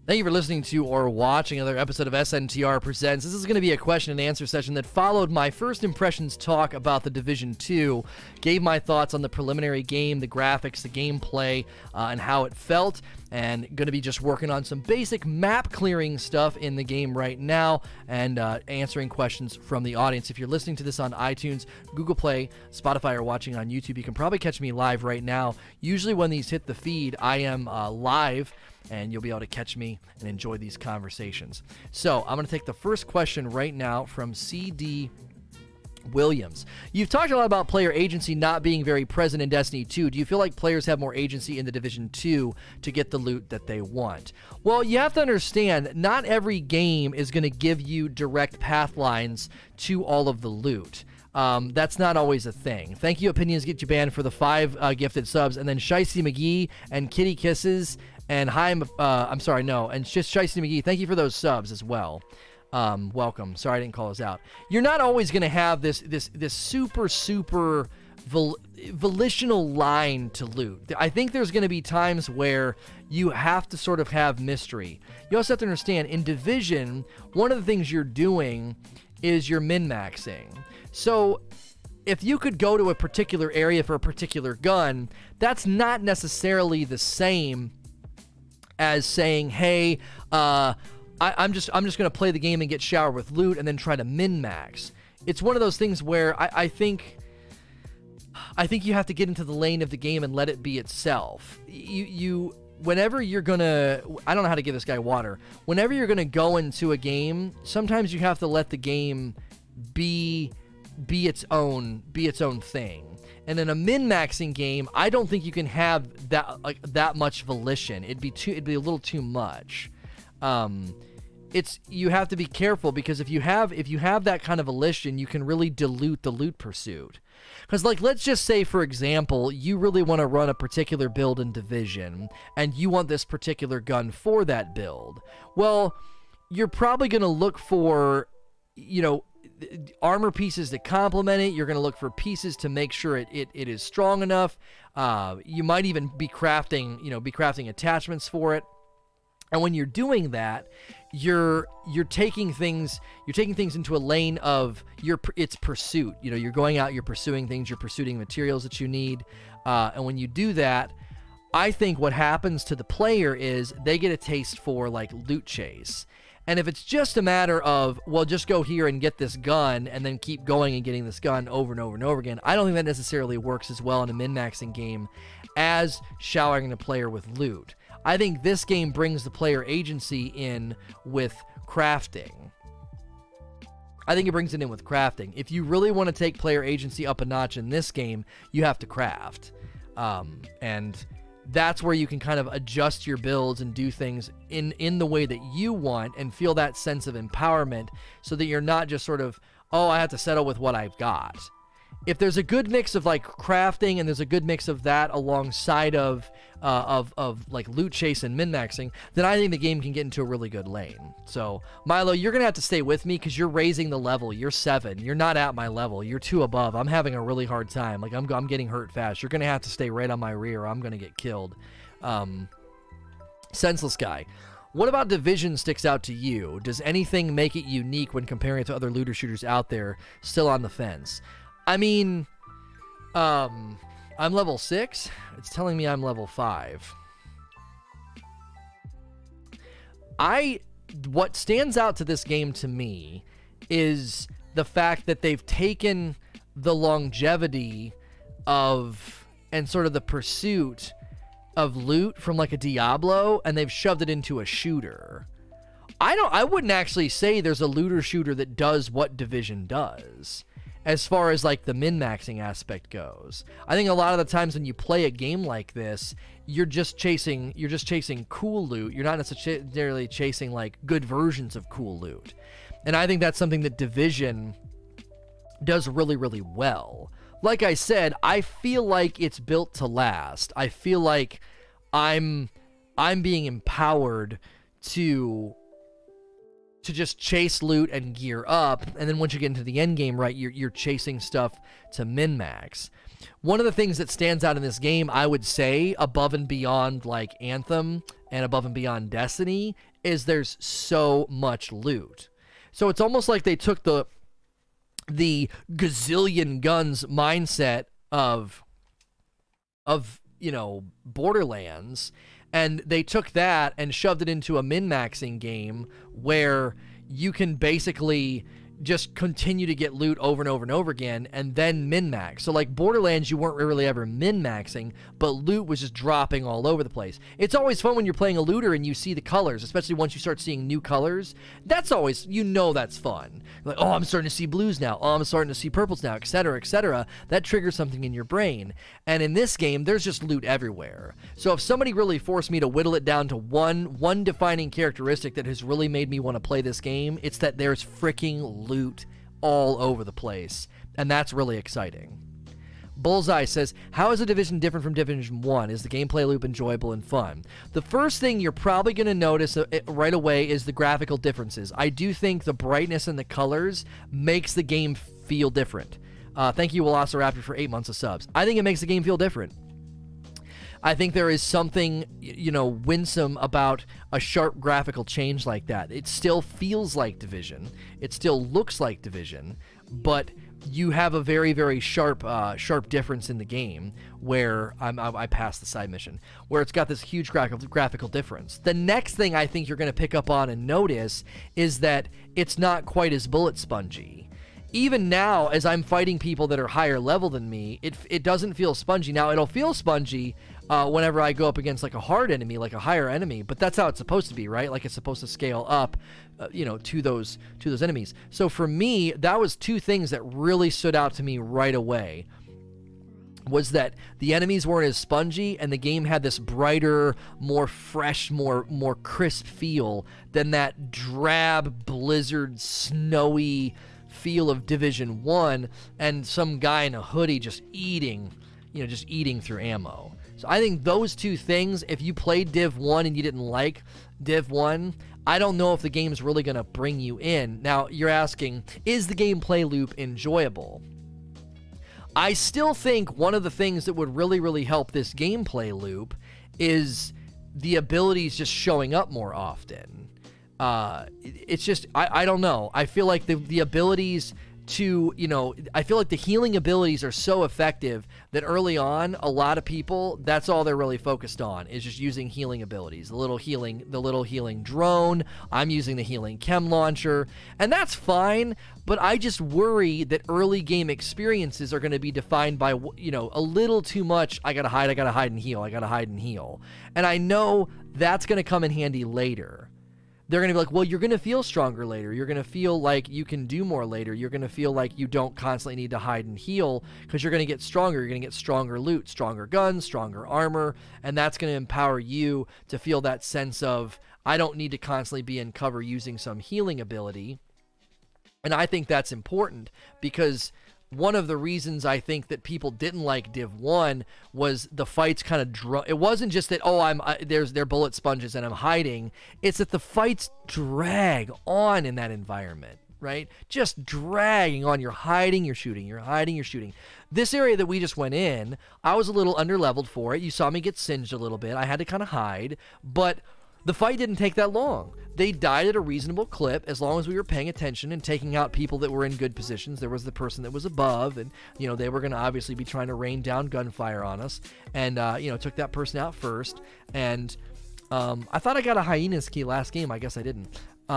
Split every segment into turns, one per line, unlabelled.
Thank you for listening to or watching another episode of SNTR Presents. This is going to be a question and answer session that followed my first impressions talk about The Division 2, gave my thoughts on the preliminary game, the graphics, the gameplay, and how it felt, and going to be just working on some basic map clearing stuff in the game right now, and answering questions from the audience. If you're listening to this on iTunes, Google Play, Spotify, or watching on YouTube, you can probably catch me live right now. Usually when these hit the feed, I am live, and you'll be able to catch me and enjoy these conversations. So I'm going to take the first question right now from CD Williams. You've talked a lot about player agency not being very present in Destiny 2. Do you feel like players have more agency in The Division 2 to get the loot that they want? Well, you have to understand, not every game is going to give you direct path lines to all of the loot. That's not always a thing. Thank you, Opinions Get You Banned, for the 5 gifted subs. And then Shicey McGee and Kitty Kisses and I'm sorry, no, and just Shicey McGee, thank you for those subs as well. Welcome. Sorry I didn't call us out. You're not always going to have this super volitional line to loot. I think there's going to be times where you have to sort of have mystery. You also have to understand, in Division, one of the things you're doing is you're min-maxing. So if you could go to a particular area for a particular gun, that's not necessarily the same as saying, hey, I'm just going to play the game and get showered with loot and then try to min-max. It's one of those things where I think you have to get into the lane of the game and let it be itself. Whenever you're gonna, I don't know how to give this guy water. Whenever you're gonna go into a game, sometimes you have to let the game be its own thing. And in a min-maxing game, I don't think you can have that much volition. It'd be a little too much. You have to be careful, because if you have that kind of volition, you can really dilute the loot pursuit. Because, like, let's just say, for example, you really want to run a particular build in Division, and you want this particular gun for that build. Well, you're probably going to look for, armor pieces to complement it. You're going to look for pieces to make sure it is strong enough. You might even be crafting attachments for it. And when you're doing that, you're taking things into a lane of its pursuit. You're going out, you're pursuing things, you're pursuing materials that you need. And when you do that, I think what happens to the player is they get a taste for, like, loot chase. And if it's just a matter of, well, just go here and get this gun and then keep going and getting this gun over and over and over again, I don't think that necessarily works as well in a min-maxing game as showering the player with loot. I think this game brings the player agency in with crafting. I think it brings it in with crafting. If you really want to take player agency up a notch in this game, you have to craft. And that's where you can kind of adjust your builds and do things in the way that you want and feel that sense of empowerment, so that you're not just sort of, oh, I have to settle with what I've got. If there's a good mix of, like, crafting, and there's a good mix of that alongside of like loot chase and min-maxing, then I think the game can get into a really good lane. So Milo, you're gonna have to stay with me, because you're raising the level. You're 7. You're not at my level. You're 2 above. I'm having a really hard time. Like, I'm getting hurt fast. You're gonna have to stay right on my rear, or I'm gonna get killed. Senseless Guy, what about Division sticks out to you? Does anything make it unique when comparing it to other looter shooters out there? Still on the fence. I mean, I'm level 6. It's telling me I'm level 5. What stands out to this game to me is the fact that they've taken the longevity of, and sort of the pursuit of loot from, like, a Diablo, and they've shoved it into a shooter. I wouldn't actually say there's a looter shooter that does what Division does, as far as, like, the min-maxing aspect goes. I think a lot of the times when you play a game like this, you're just chasing cool loot. You're not necessarily chasing, like, good versions of cool loot. And I think that's something that Division does really, really well. Like I said, I feel like it's built to last. I feel like I'm being empowered to to just chase loot and gear up, and then once you get into the end game, right, you're chasing stuff to min-max. One of the things that stands out in this game, I would say, above and beyond like Anthem and above and beyond Destiny, is there's so much loot. So it's almost like they took the gazillion guns mindset of you know, Borderlands, and they took that and shoved it into a min-maxing game where you can basically just continue to get loot over and over and over again and then min-max. So like Borderlands, you weren't really ever min-maxing, but loot was just dropping all over the place. It's always fun when you're playing a looter and you see the colors, especially once you start seeing new colors. That's always, you know, that's fun. Like, oh, I'm starting to see blues now. Oh, I'm starting to see purples now, etc., etc. That triggers something in your brain. And in this game, there's just loot everywhere. So if somebody really forced me to whittle it down to one defining characteristic that has really made me want to play this game, it's that there's freaking loot all over the place, and that's really exciting. Bullseye says, how is The Division different from Division 1? Is the gameplay loop enjoyable and fun? The first thing you're probably going to notice right away is the graphical differences. I do think the brightness and the colors makes the game feel different. Thank you, Velociraptor, for 8 months of subs. I think it makes the game feel different. I think there is something, you know, winsome about a sharp graphical change like that. It still feels like Division. It still looks like Division, but you have a very, very sharp difference in the game where I passed the side mission, where it's got this huge graphical difference. The next thing I think you're going to pick up on and notice is that it's not quite as bullet spongy. Even now, as I'm fighting people that are higher level than me, it doesn't feel spongy. Now, it'll feel spongy whenever I go up against like a hard enemy, like a higher enemy, but that's how it's supposed to be, right? Like it's supposed to scale up, you know, to those enemies. So for me, that was two things that really stood out to me right away. Was that the enemies weren't as spongy, and the game had this brighter, more fresh, more crisp feel than that drab, blizzard, snowy feel of Division 1 and some guy in a hoodie just eating through ammo. So I think those two things, if you played Div 1 and you didn't like Div 1, I don't know if the game's really going to bring you in. Now, you're asking, is the gameplay loop enjoyable? I still think one of the things that would really, really help this gameplay loop is the abilities just showing up more often. It's just, I don't know. I feel like the abilities to, you know, I feel like the healing abilities are so effective that early on, a lot of people, that's all they're really focused on, is just using healing abilities. The little healing drone, I'm using the healing chem launcher, and that's fine, but I just worry that early game experiences are going to be defined by, you know, a little too much, I gotta hide and heal. And I know that's going to come in handy later. They're going to be like, well, you're going to feel stronger later. You're going to feel like you can do more later. You're going to feel like you don't constantly need to hide and heal because you're going to get stronger. You're going to get stronger loot, stronger guns, stronger armor, and that's going to empower you to feel that sense of, I don't need to constantly be in cover using some healing ability. And I think that's important because one of the reasons I think that people didn't like Div 1 was the fights kind of it wasn't just that, oh, they're bullet sponges and I'm hiding. It's that the fights drag on in that environment, right? Just dragging on. You're hiding, you're shooting, you're hiding, you're shooting. This area that we just went in, I was a little underleveled for it. You saw me get singed a little bit. I had to kind of hide, but the fight didn't take that long. They died at a reasonable clip as long as we were paying attention and taking out people that were in good positions. There was the person that was above, and, you know, they were going to obviously be trying to rain down gunfire on us, and, you know, took that person out first. And I thought I got a hyena's key last game. I guess I didn't.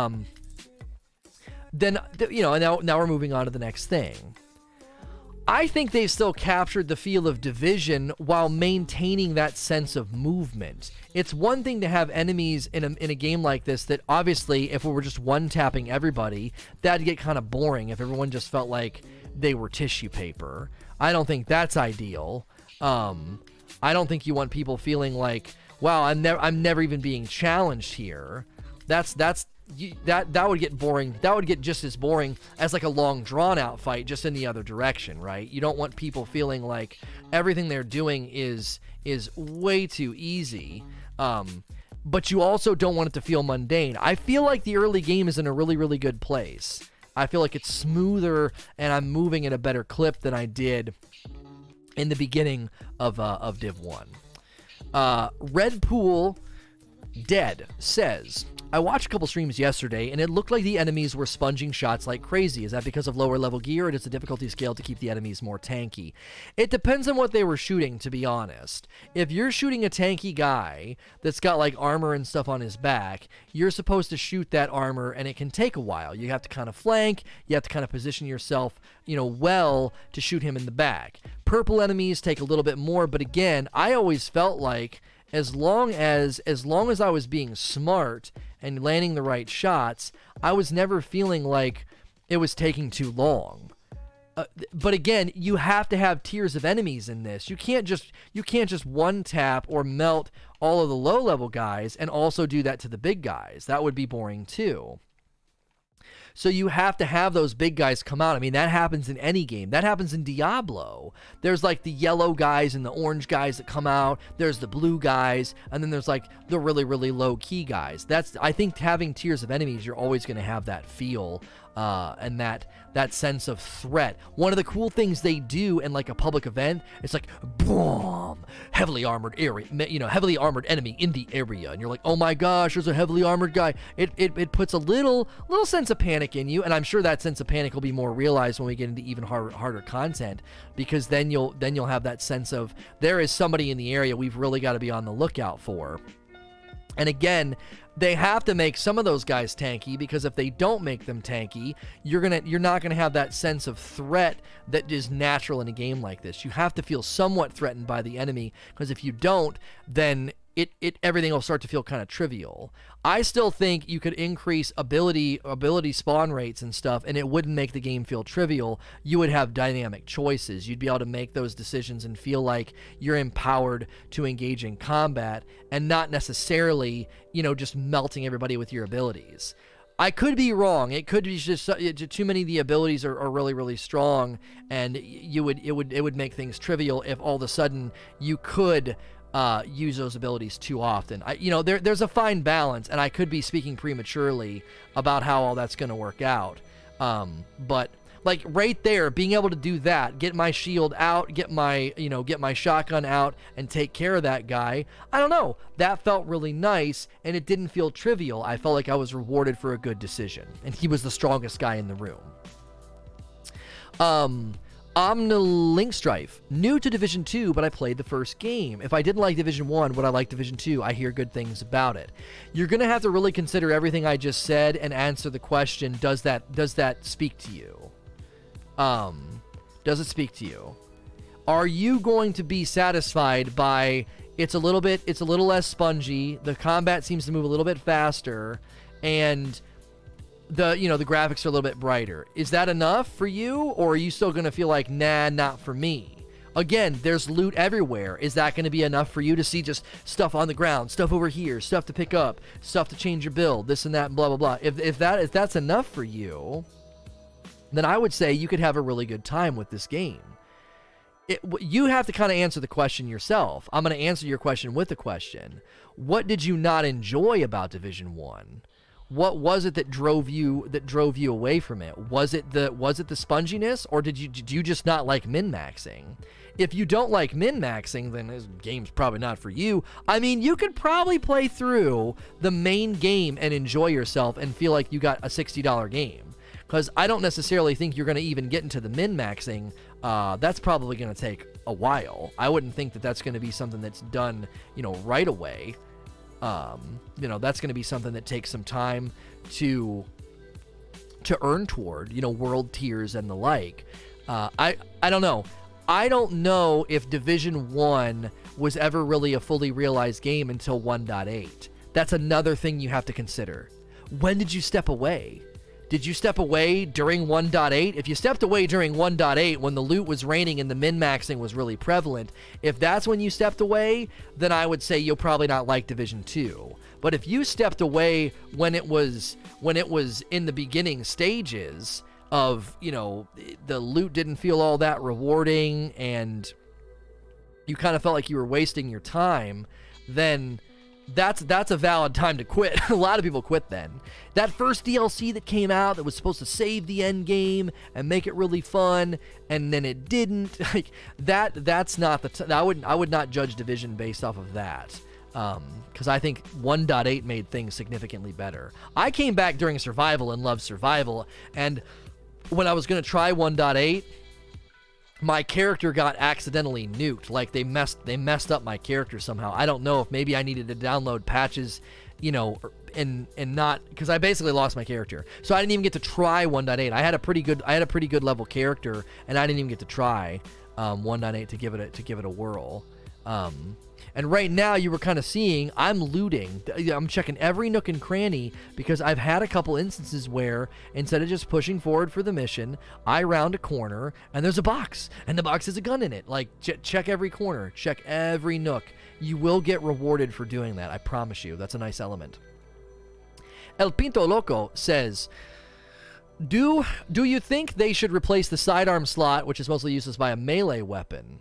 Then, you know, now we're moving on to the next thing. I think they've still captured the feel of Division while maintaining that sense of movement. It's one thing to have enemies in a game like this that obviously, if we were just one-tapping everybody, that'd get kind of boring if everyone just felt like they were tissue paper. I don't think that's ideal. I don't think you want people feeling like, wow, I'm never even being challenged here. That would get boring. That would get just as boring as like a long drawn out fight just in the other direction, right? You don't want people feeling like everything they're doing is way too easy. but you also don't want it to feel mundane. I feel like the early game is in a really, really good place. I feel like it's smoother, and I'm moving at a better clip than I did in the beginning of Div 1. Red Pool Dead says, I watched a couple streams yesterday, and it looked like the enemies were sponging shots like crazy. Is that because of lower level gear, or does the difficulty scale to keep the enemies more tanky? It depends on what they were shooting, to be honest. If you're shooting a tanky guy that's got like armor and stuff on his back, you're supposed to shoot that armor, and it can take a while. You have to kind of flank, you have to kind of position yourself, well, to shoot him in the back. Purple enemies take a little bit more, but again, I always felt like as long as I was being smart and landing the right shots, I was never feeling like it was taking too long. But again, you have to have tiers of enemies in this. You can't just one tap or melt all of the low level guys and also do that to the big guys. That would be boring too. So you have to have those big guys come out. I mean, that happens in any game. That happens in Diablo. There's like the yellow guys and the orange guys that come out. There's the blue guys, and then there's like the really, really low key guys. I think having tiers of enemies, you're always going to have that feel and that sense of threat. One of the cool things they do in like a public event, it's like, boom, heavily armored area, heavily armored enemy in the area, and you're like, oh my gosh, there's a heavily armored guy. It puts a little sense of panic in you, and I'm sure that sense of panic will be more realized when we get into even harder content, because then you'll have that sense of there is somebody in the area we've really got to be on the lookout for. And again, they have to make some of those guys tanky, because if they don't make them tanky, you're not gonna have that sense of threat that is natural in a game like this. You have to feel somewhat threatened by the enemy, because if you don't, then everything will start to feel kind of trivial. I still think you could increase ability spawn rates and stuff, and it wouldn't make the game feel trivial. You would have dynamic choices. You'd be able to make those decisions and feel like you're empowered to engage in combat, and not necessarily, just melting everybody with your abilities. I could be wrong. It could be just too many of the abilities are really, really strong, and it would make things trivial if all of a sudden you could use those abilities too often. There's a fine balance, and I could be speaking prematurely about how all that's going to work out. But like right there, being able to do that, get my shield out, get my shotgun out, and take care of that guy, I don't know, that felt really nice, and it didn't feel trivial. I felt like I was rewarded for a good decision, and he was the strongest guy in the room. Omnilinkstrife, new to Division 2, but I played the first game. If I didn't like Division 1, would I like Division 2? I hear good things about it. You're going to have to really consider everything I just said and answer the question, does that speak to you? Does it speak to you? Are you going to be satisfied by it's a little less spongy, the combat seems to move a little bit faster, and the graphics are a little bit brighter? Is that enough for you, or are you still going to feel like, nah, not for me? Again, there's loot everywhere. Is that going to be enough for you to see just stuff on the ground, stuff over here, stuff to pick up, stuff to change your build, this and that, and blah, blah, blah? If that's enough for you, then I would say you could have a really good time with this game. You have to kind of answer the question yourself. I'm going to answer your question with a question. What did you not enjoy about Division 1? What was it that drove you away from it? Was it the sponginess, or did you just not like min-maxing? If you don't like min-maxing, then this game's probably not for you. I mean, you could probably play through the main game and enjoy yourself and feel like you got a $60 game. Because I don't necessarily think you're going to even get into the min-maxing. That's probably going to take a while. I wouldn't think that that's going to be something that's done, right away. That's going to be something that takes some time to earn toward, world tiers and the like. I don't know. I don't know if Division 1 was ever really a fully realized game until 1.8. That's another thing you have to consider. When did you step away? Did you step away during 1.8? If you stepped away during 1.8 when the loot was raining and the min-maxing was really prevalent, if that's when you stepped away, then I would say you'll probably not like Division 2. But if you stepped away when it was in the beginning stages of, the loot didn't feel all that rewarding and you kind of felt like you were wasting your time, then that's a valid time to quit. A lot of people quit then. That first DLC that came out that was supposed to save the end game and make it really fun, and then it didn't. Like that's not the. I would not judge Division based off of that. Because I think 1.8 made things significantly better. I came back during Survival and loved Survival, and when I was going to try 1.8, my character got accidentally nuked. Like they messed up my character somehow. I don't know if maybe I needed to download patches, you know, and not, because I basically lost my character. So I didn't even get to try 1.8. I had a pretty good level character, and I didn't even get to try 1.8 to give it a whirl. And right now, you were kind of seeing, I'm looting. I'm checking every nook and cranny because I've had a couple instances where instead of just pushing forward for the mission, I round a corner and there's a box, and the box has a gun in it. Like, check every corner, check every nook. You will get rewarded for doing that, I promise you. That's a nice element. El Pinto Loco says, do you think they should replace the sidearm slot, which is mostly useless, by a melee weapon?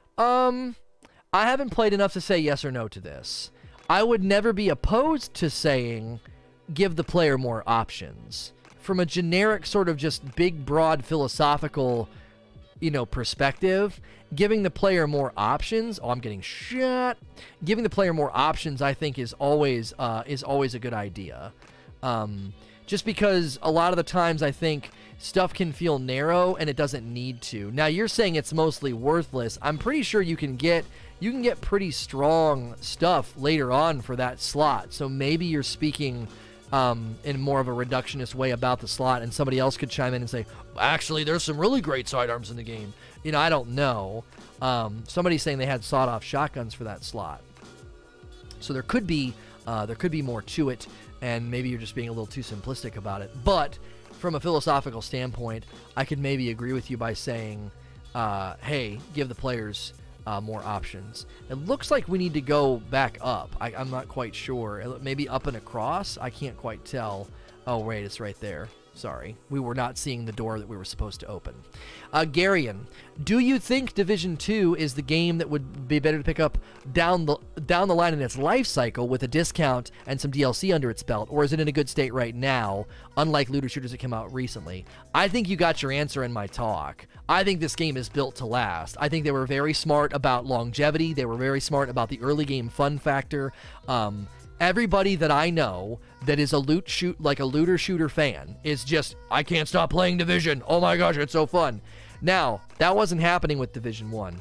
I haven't played enough to say yes or no to this. I would never be opposed to saying give the player more options. From a generic sort of just big, broad philosophical, you know, perspective, giving the player more options, oh, I'm getting shot. Giving the player more options, I think, is always a good idea. Just because a lot of the times I think stuff can feel narrow and it doesn't need to. Now, you're saying it's mostly worthless. I'm pretty sure you can get pretty strong stuff later on for that slot. So maybe you're speaking in more of a reductionist way about the slot, and somebody else could chime in and say, actually, there's some really great sidearms in the game. You know, I don't know. Somebody's saying they had sawed-off shotguns for that slot. So there could be more to it, and maybe you're just being a little too simplistic about it. But from a philosophical standpoint, I could maybe agree with you by saying, hey, give the players more options. It looks like we need to go back up. I'm not quite sure. Maybe up and across? I can't quite tell. Oh, wait, it's right there. Sorry. We were not seeing the door that we were supposed to open. Garion, do you think Division 2 is the game that would be better to pick up down the line in its life cycle with a discount and some DLC under its belt, or is it in a good state right now, unlike looter shooters that came out recently? I think you got your answer in my talk. I think this game is built to last. I think they were very smart about longevity. They were very smart about the early game fun factor. Everybody that I know that is a looter shooter fan is just, I can't stop playing Division. Oh my gosh, it's so fun. Now, that wasn't happening with Division 1.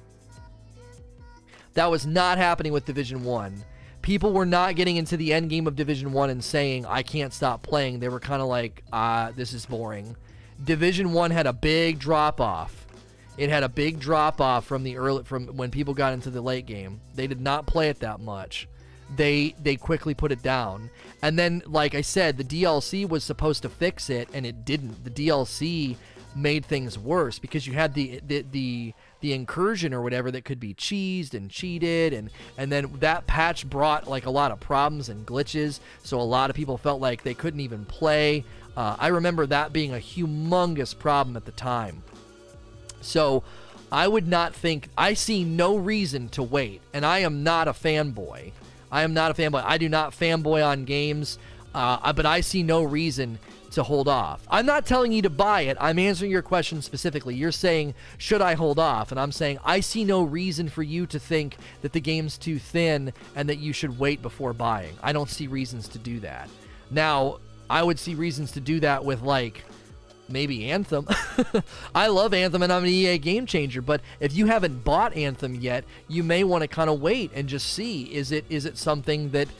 That was not happening with Division 1. People were not getting into the end game of Division 1 and saying, I can't stop playing. They were kind of like, this is boring. Division 1 had a big drop-off. It had a big drop-off from when people got into the late game. They did not play it that much. They quickly put it down. And then, like I said, the DLC was supposed to fix it, and it didn't. The DLC made things worse because you had the incursion or whatever that could be cheesed and cheated, and then that patch brought like a lot of problems and glitches, so a lot of people felt like they couldn't even play. I remember that being a humongous problem at the time. So I would not think, I see no reason to wait, and I am not a fanboy. I am not a fanboy. I do not fanboy on games, but I see no reason to hold off. I'm not telling you to buy it. I'm answering your question specifically. You're saying, should I hold off? And I'm saying, I see no reason for you to think that the game's too thin and that you should wait before buying. I don't see reasons to do that. Now, I would see reasons to do that with, like, maybe Anthem. I love Anthem and I'm an EA game changer, but if you haven't bought Anthem yet, you may want to kind of wait and just see, is it something that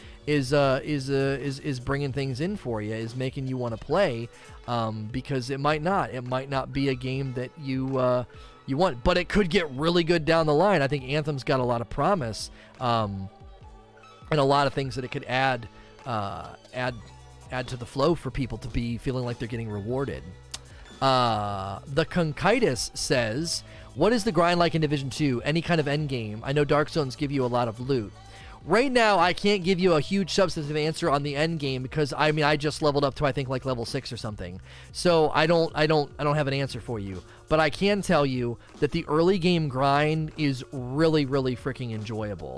is bringing things in for you, is making you want to play, because it might not be a game that you want, but it could get really good down the line. I think Anthem's got a lot of promise, and a lot of things that it could add to the flow for people to be feeling like they're getting rewarded. The Conchitis says, what is the grind like in Division 2? Any kind of end game? I know Dark Zones give you a lot of loot. Right now, I can't give you a huge substantive answer on the end game because I just leveled up to, I think, like level 6 or something. So I don't have an answer for you. But I can tell you that the early game grind is really, really freaking enjoyable.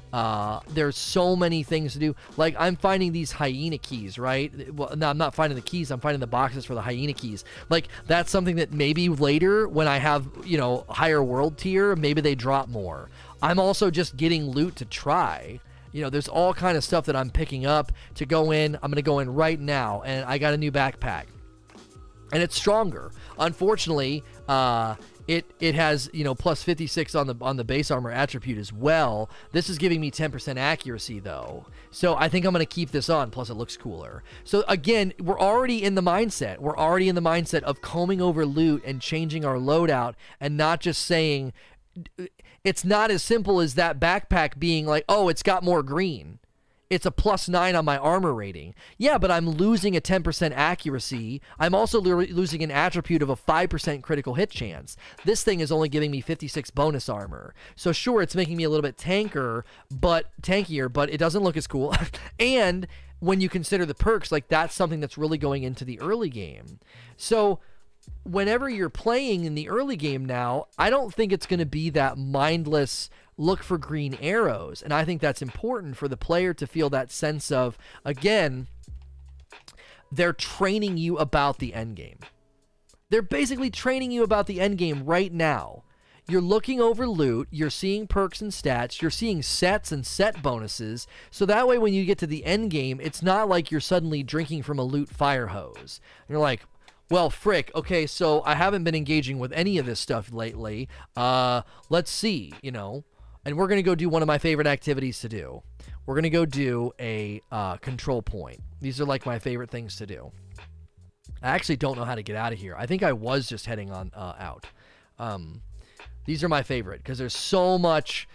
There's so many things to do. Like, I'm finding these hyena keys, right? Well, no, I'm not finding the keys. I'm finding the boxes for the hyena keys. Like, that's something that maybe later when I have, you know, higher world tier, maybe they drop more. I'm also just getting loot to try. You know, there's all kind of stuff that I'm picking up to go in. I'm going to go in right now, and I got a new backpack. And it's stronger. Unfortunately, it has, you know, plus 56 on the base armor attribute as well. This is giving me 10% accuracy though. So I think I'm going to keep this on, plus it looks cooler. So again, we're already in the mindset. We're already in the mindset of combing over loot and changing our loadout, and not just saying, it's not as simple as that backpack being like, oh, it's got more green. It's a +9 on my armor rating. Yeah, but I'm losing a 10% accuracy. I'm also losing an attribute of a 5% critical hit chance. This thing is only giving me 56 bonus armor. So sure, it's making me a little bit tankier, but it doesn't look as cool. And when you consider the perks, like, that's something that's really going into the early game. So whenever you're playing in the early game now, I don't think it's going to be that mindless look for green arrows. And I think that's important for the player to feel that sense of, again, they're training you about the end game. They're basically training you about the end game right now. You're looking over loot, you're seeing perks and stats, you're seeing sets and set bonuses, so that way when you get to the end game, it's not like you're suddenly drinking from a loot fire hose. You're like, well, frick, okay, so I haven't been engaging with any of this stuff lately. Let's see, you know. And we're going to go do one of my favorite activities to do. We're going to go do a control point. These are like my favorite things to do. I actually don't know how to get out of here. I think I was just heading on out. These are my favorite because there's so much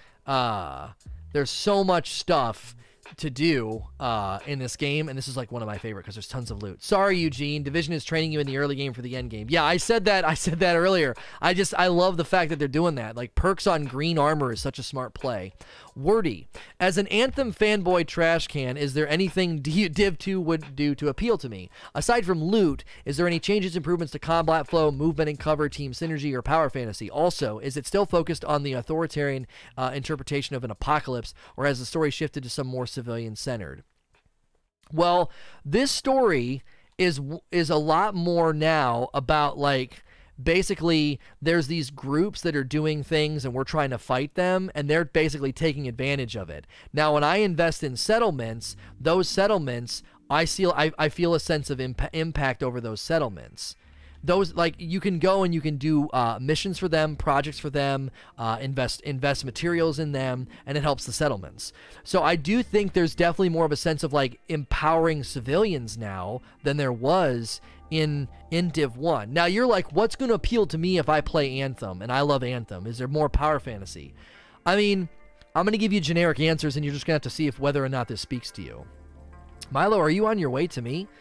stuff to do in this game, and this is like one of my favorite because there's tons of loot. Sorry, Eugene, Division is training you in the early game for the end game. Yeah, I said that earlier. I love the fact that they're doing that. Like, perks on green armor is such a smart play. Wordy, as an Anthem fanboy trash can, is there anything Div 2 would do to appeal to me? Aside from loot, is there any changes, improvements to combat flow, movement and cover, team synergy, or power fantasy? Also, is it still focused on the authoritarian interpretation of an apocalypse, or has the story shifted to some more civilian-centered? Well, this story is a lot more now about, like, basically there's these groups that are doing things and we're trying to fight them, and they're basically taking advantage of it. Now, when I invest in settlements, those settlements, I feel a sense of impact over those settlements. Those, like, you can go and you can do missions for them, projects for them, invest materials in them, and it helps the settlements. So I do think there's definitely more of a sense of, like, empowering civilians now than there was in Div 1. Now you're like, what's going to appeal to me if I play Anthem? And I love Anthem. Is there more power fantasy? I mean, I'm going to give you generic answers, and you're just going to have to see if whether or not this speaks to you. Milo, are you on your way to me?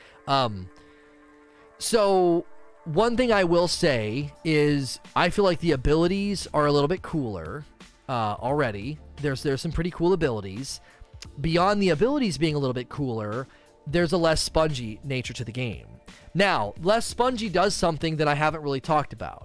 So one thing I will say is I feel like the abilities are a little bit cooler already. There's some pretty cool abilities. Beyond the abilities being a little bit cooler, there's a less spongy nature to the game. Now, less spongy does something that I haven't really talked about.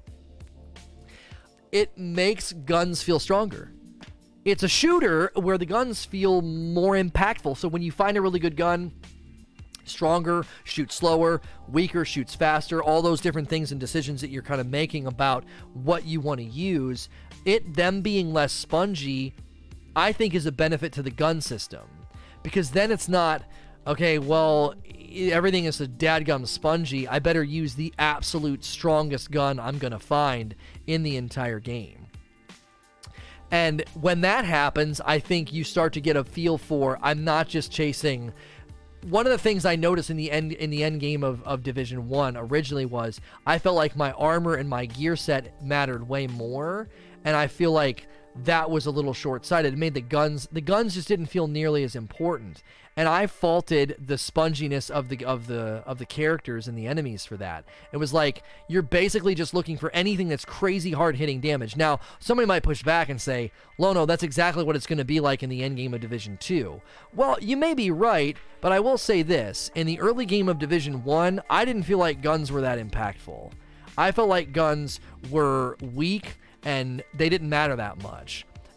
It makes guns feel stronger. It's a shooter where the guns feel more impactful. So when you find a really good gun, stronger, shoots slower, weaker, shoots faster, all those different things and decisions that you're kind of making about what you want to use, them being less spongy, I think is a benefit to the gun system. Because then it's not, okay, well, everything is a dadgum spongy. I better use the absolute strongest gun I'm going to find in the entire game. And when that happens, I think you start to get a feel for, I'm not just chasing. One of the things I noticed in the end game of Division 1 originally was I felt like my armor and my gear set mattered way more, and I feel like that was a little short-sighted. It made the guns just didn't feel nearly as important. And I faulted the sponginess of the characters and the enemies for that. It was like you're basically just looking for anything that's crazy hard-hitting damage. Now, somebody might push back and say, Lono, that's exactly what it's going to be like in the end game of Division 2. Well, you may be right, but I will say this. In the early game of Division 1, I didn't feel like guns were that impactful. I felt like guns were weak and they didn't matter that much.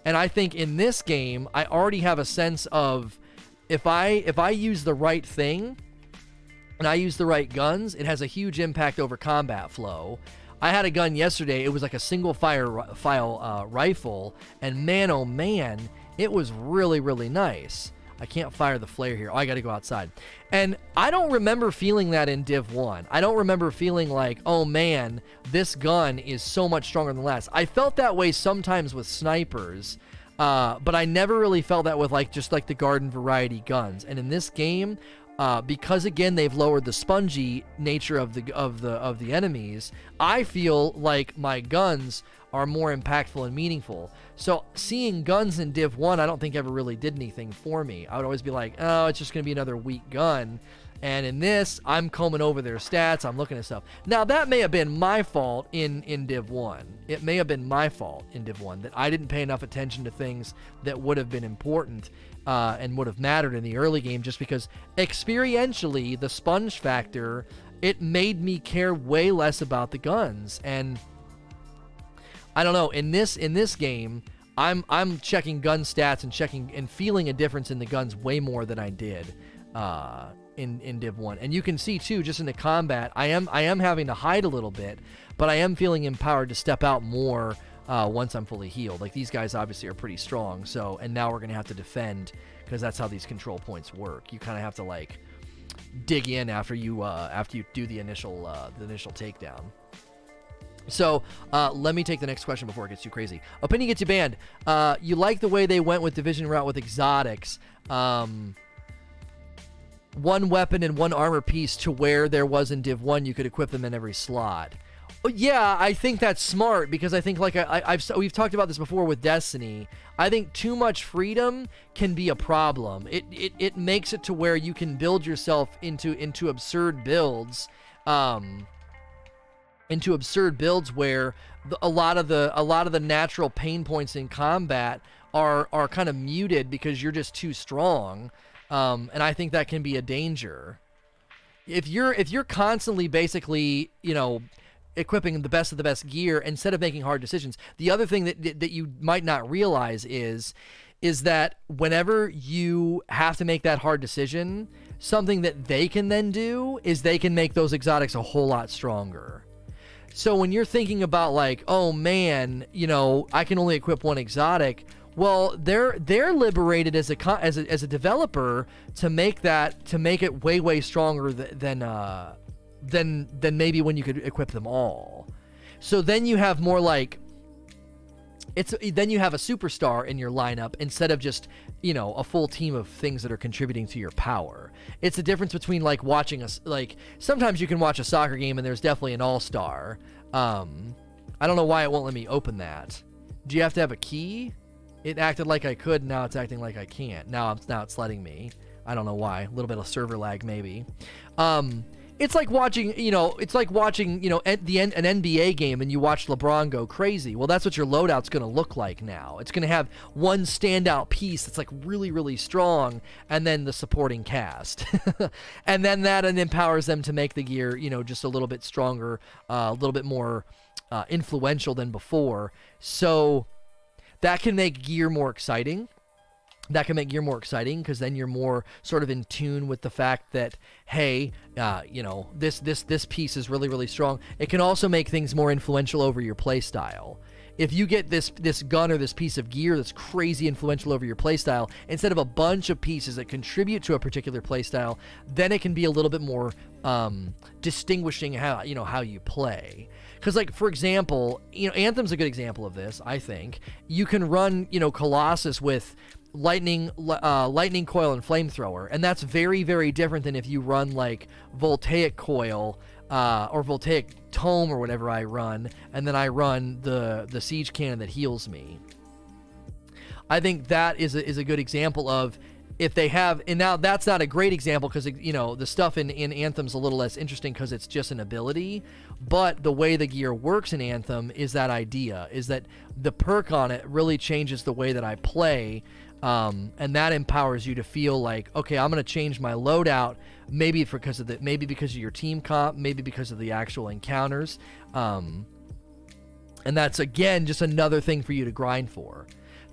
And I think in this game, I already have a sense of if I use the right thing and I use the right guns, it has a huge impact over combat flow. I had a gun yesterday. It was like a single file rifle, and man, oh man, it was really, really nice. I can't fire the flare here. Oh, I got to go outside. And I don't remember feeling that in Div 1. I don't remember feeling like, oh man, this gun is so much stronger than the last. I felt that way sometimes with snipers, but I never really felt that with just the garden variety guns. And in this game, because again they've lowered the spongy nature of the enemies, I feel like my guns are more impactful and meaningful. So seeing guns in Div 1, I don't think ever really did anything for me. I would always be like, oh, it's just going to be another weak gun. And in this, I'm combing over their stats. I'm looking at stuff. Now, that may have been my fault in Div 1. It may have been my fault in Div 1 that I didn't pay enough attention to things that would have been important and would have mattered in the early game, just because experientially, the sponge factor, it made me care way less about the guns. And I don't know, in this game, I'm checking gun stats and checking and feeling a difference in the guns way more than I did in Div 1. And you can see too, just in the combat, I am having to hide a little bit, but I am feeling empowered to step out more once I'm fully healed. Like, these guys obviously are pretty strong, so, and now we're gonna have to defend, because that's how these control points work. You kind of have to like dig in after you do the initial takedown. So let me take the next question before it gets too crazy. Opinion gets you banned. You like the way they went with division route with exotics. One weapon and one armor piece to where there was in Div 1, you could equip them in every slot. Yeah, I think that's smart, because I think, like we've talked about this before with Destiny, I think too much freedom can be a problem. It makes it to where you can build yourself into absurd builds, where a lot of the natural pain points in combat are kind of muted because you're just too strong, and I think that can be a danger. If you're constantly basically, equipping the best of the best gear instead of making hard decisions. The other thing that you might not realize is that whenever you have to make that hard decision, something that they can then do is they can make those exotics a whole lot stronger. So when you're thinking about like, oh man, I can only equip one exotic, well, they're liberated as a developer to make it way stronger than maybe when you could equip them all. So then you have more like then you have a superstar in your lineup instead of just a full team of things that are contributing to your power. It's the difference between like watching sometimes you can watch a soccer game and there's definitely an all-star. I don't know why it won't let me open that. Do you have to have a key? It acted like I could, now it's acting like I can't. Now it's letting me. I don't know why. A little bit of server lag maybe. It's like watching, an NBA game and you watch LeBron go crazy. Well, that's what your loadout's going to look like now. It's going to have one standout piece that's like really, really strong, and then the supporting cast. And then that empowers them to make the gear, just a little bit stronger, a little bit more influential than before. So that can make gear more exciting. Because then you're more sort of in tune with the fact that, hey, this piece is really, really strong. It can also make things more influential over your playstyle. If you get this gun or this piece of gear that's crazy influential over your playstyle, instead of a bunch of pieces that contribute to a particular playstyle, then it can be a little bit more distinguishing how you play. Because, like, for example, Anthem's a good example of this, I think. You can run, Colossus with lightning coil and flamethrower, and that's very, very different than if you run like voltaic coil or voltaic tome or whatever I run, and then I run the siege cannon that heals me. I think that is a good example of if they have, and now that's not a great example because the stuff in Anthem's a little less interesting because it's just an ability, but the way the gear works in Anthem is that idea, is that the perk on it really changes the way that I play. And that empowers you to feel like, okay, I'm going to change my loadout, maybe because of your team comp, maybe because of the actual encounters. And that's, again, just another thing for you to grind for.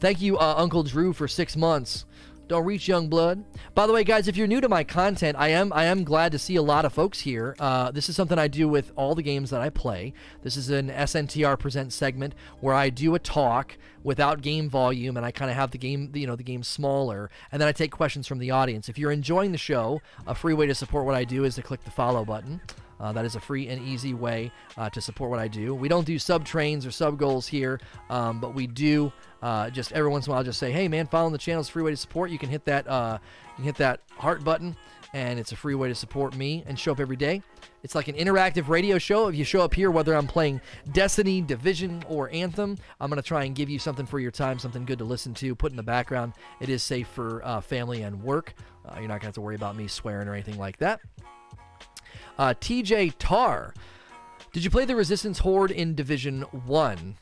Thank you, Uncle Drew, for 6 months. Don't reach, young blood. By the way, guys, if you're new to my content, I am glad to see a lot of folks here. This is something I do with all the games that I play. This is an SNTR Present segment where I do a talk without game volume, and I kind of have the game, the game smaller, and then I take questions from the audience. If you're enjoying the show, a free way to support what I do is to click the follow button. That is a free and easy way to support what I do. We don't do sub trains or sub goals here, but we do just every once in a while just say, hey man, following the channel is a free way to support. You can hit that heart button, and it's a free way to support me and show up every day. It's like an interactive radio show. If you show up here, whether I'm playing Destiny, Division, or Anthem, I'm going to try and give you something for your time, something good to listen to, put in the background. It is safe for family and work. You're not going to have to worry about me swearing or anything like that. TJ Tar, did you play the Resistance Horde in Division 1?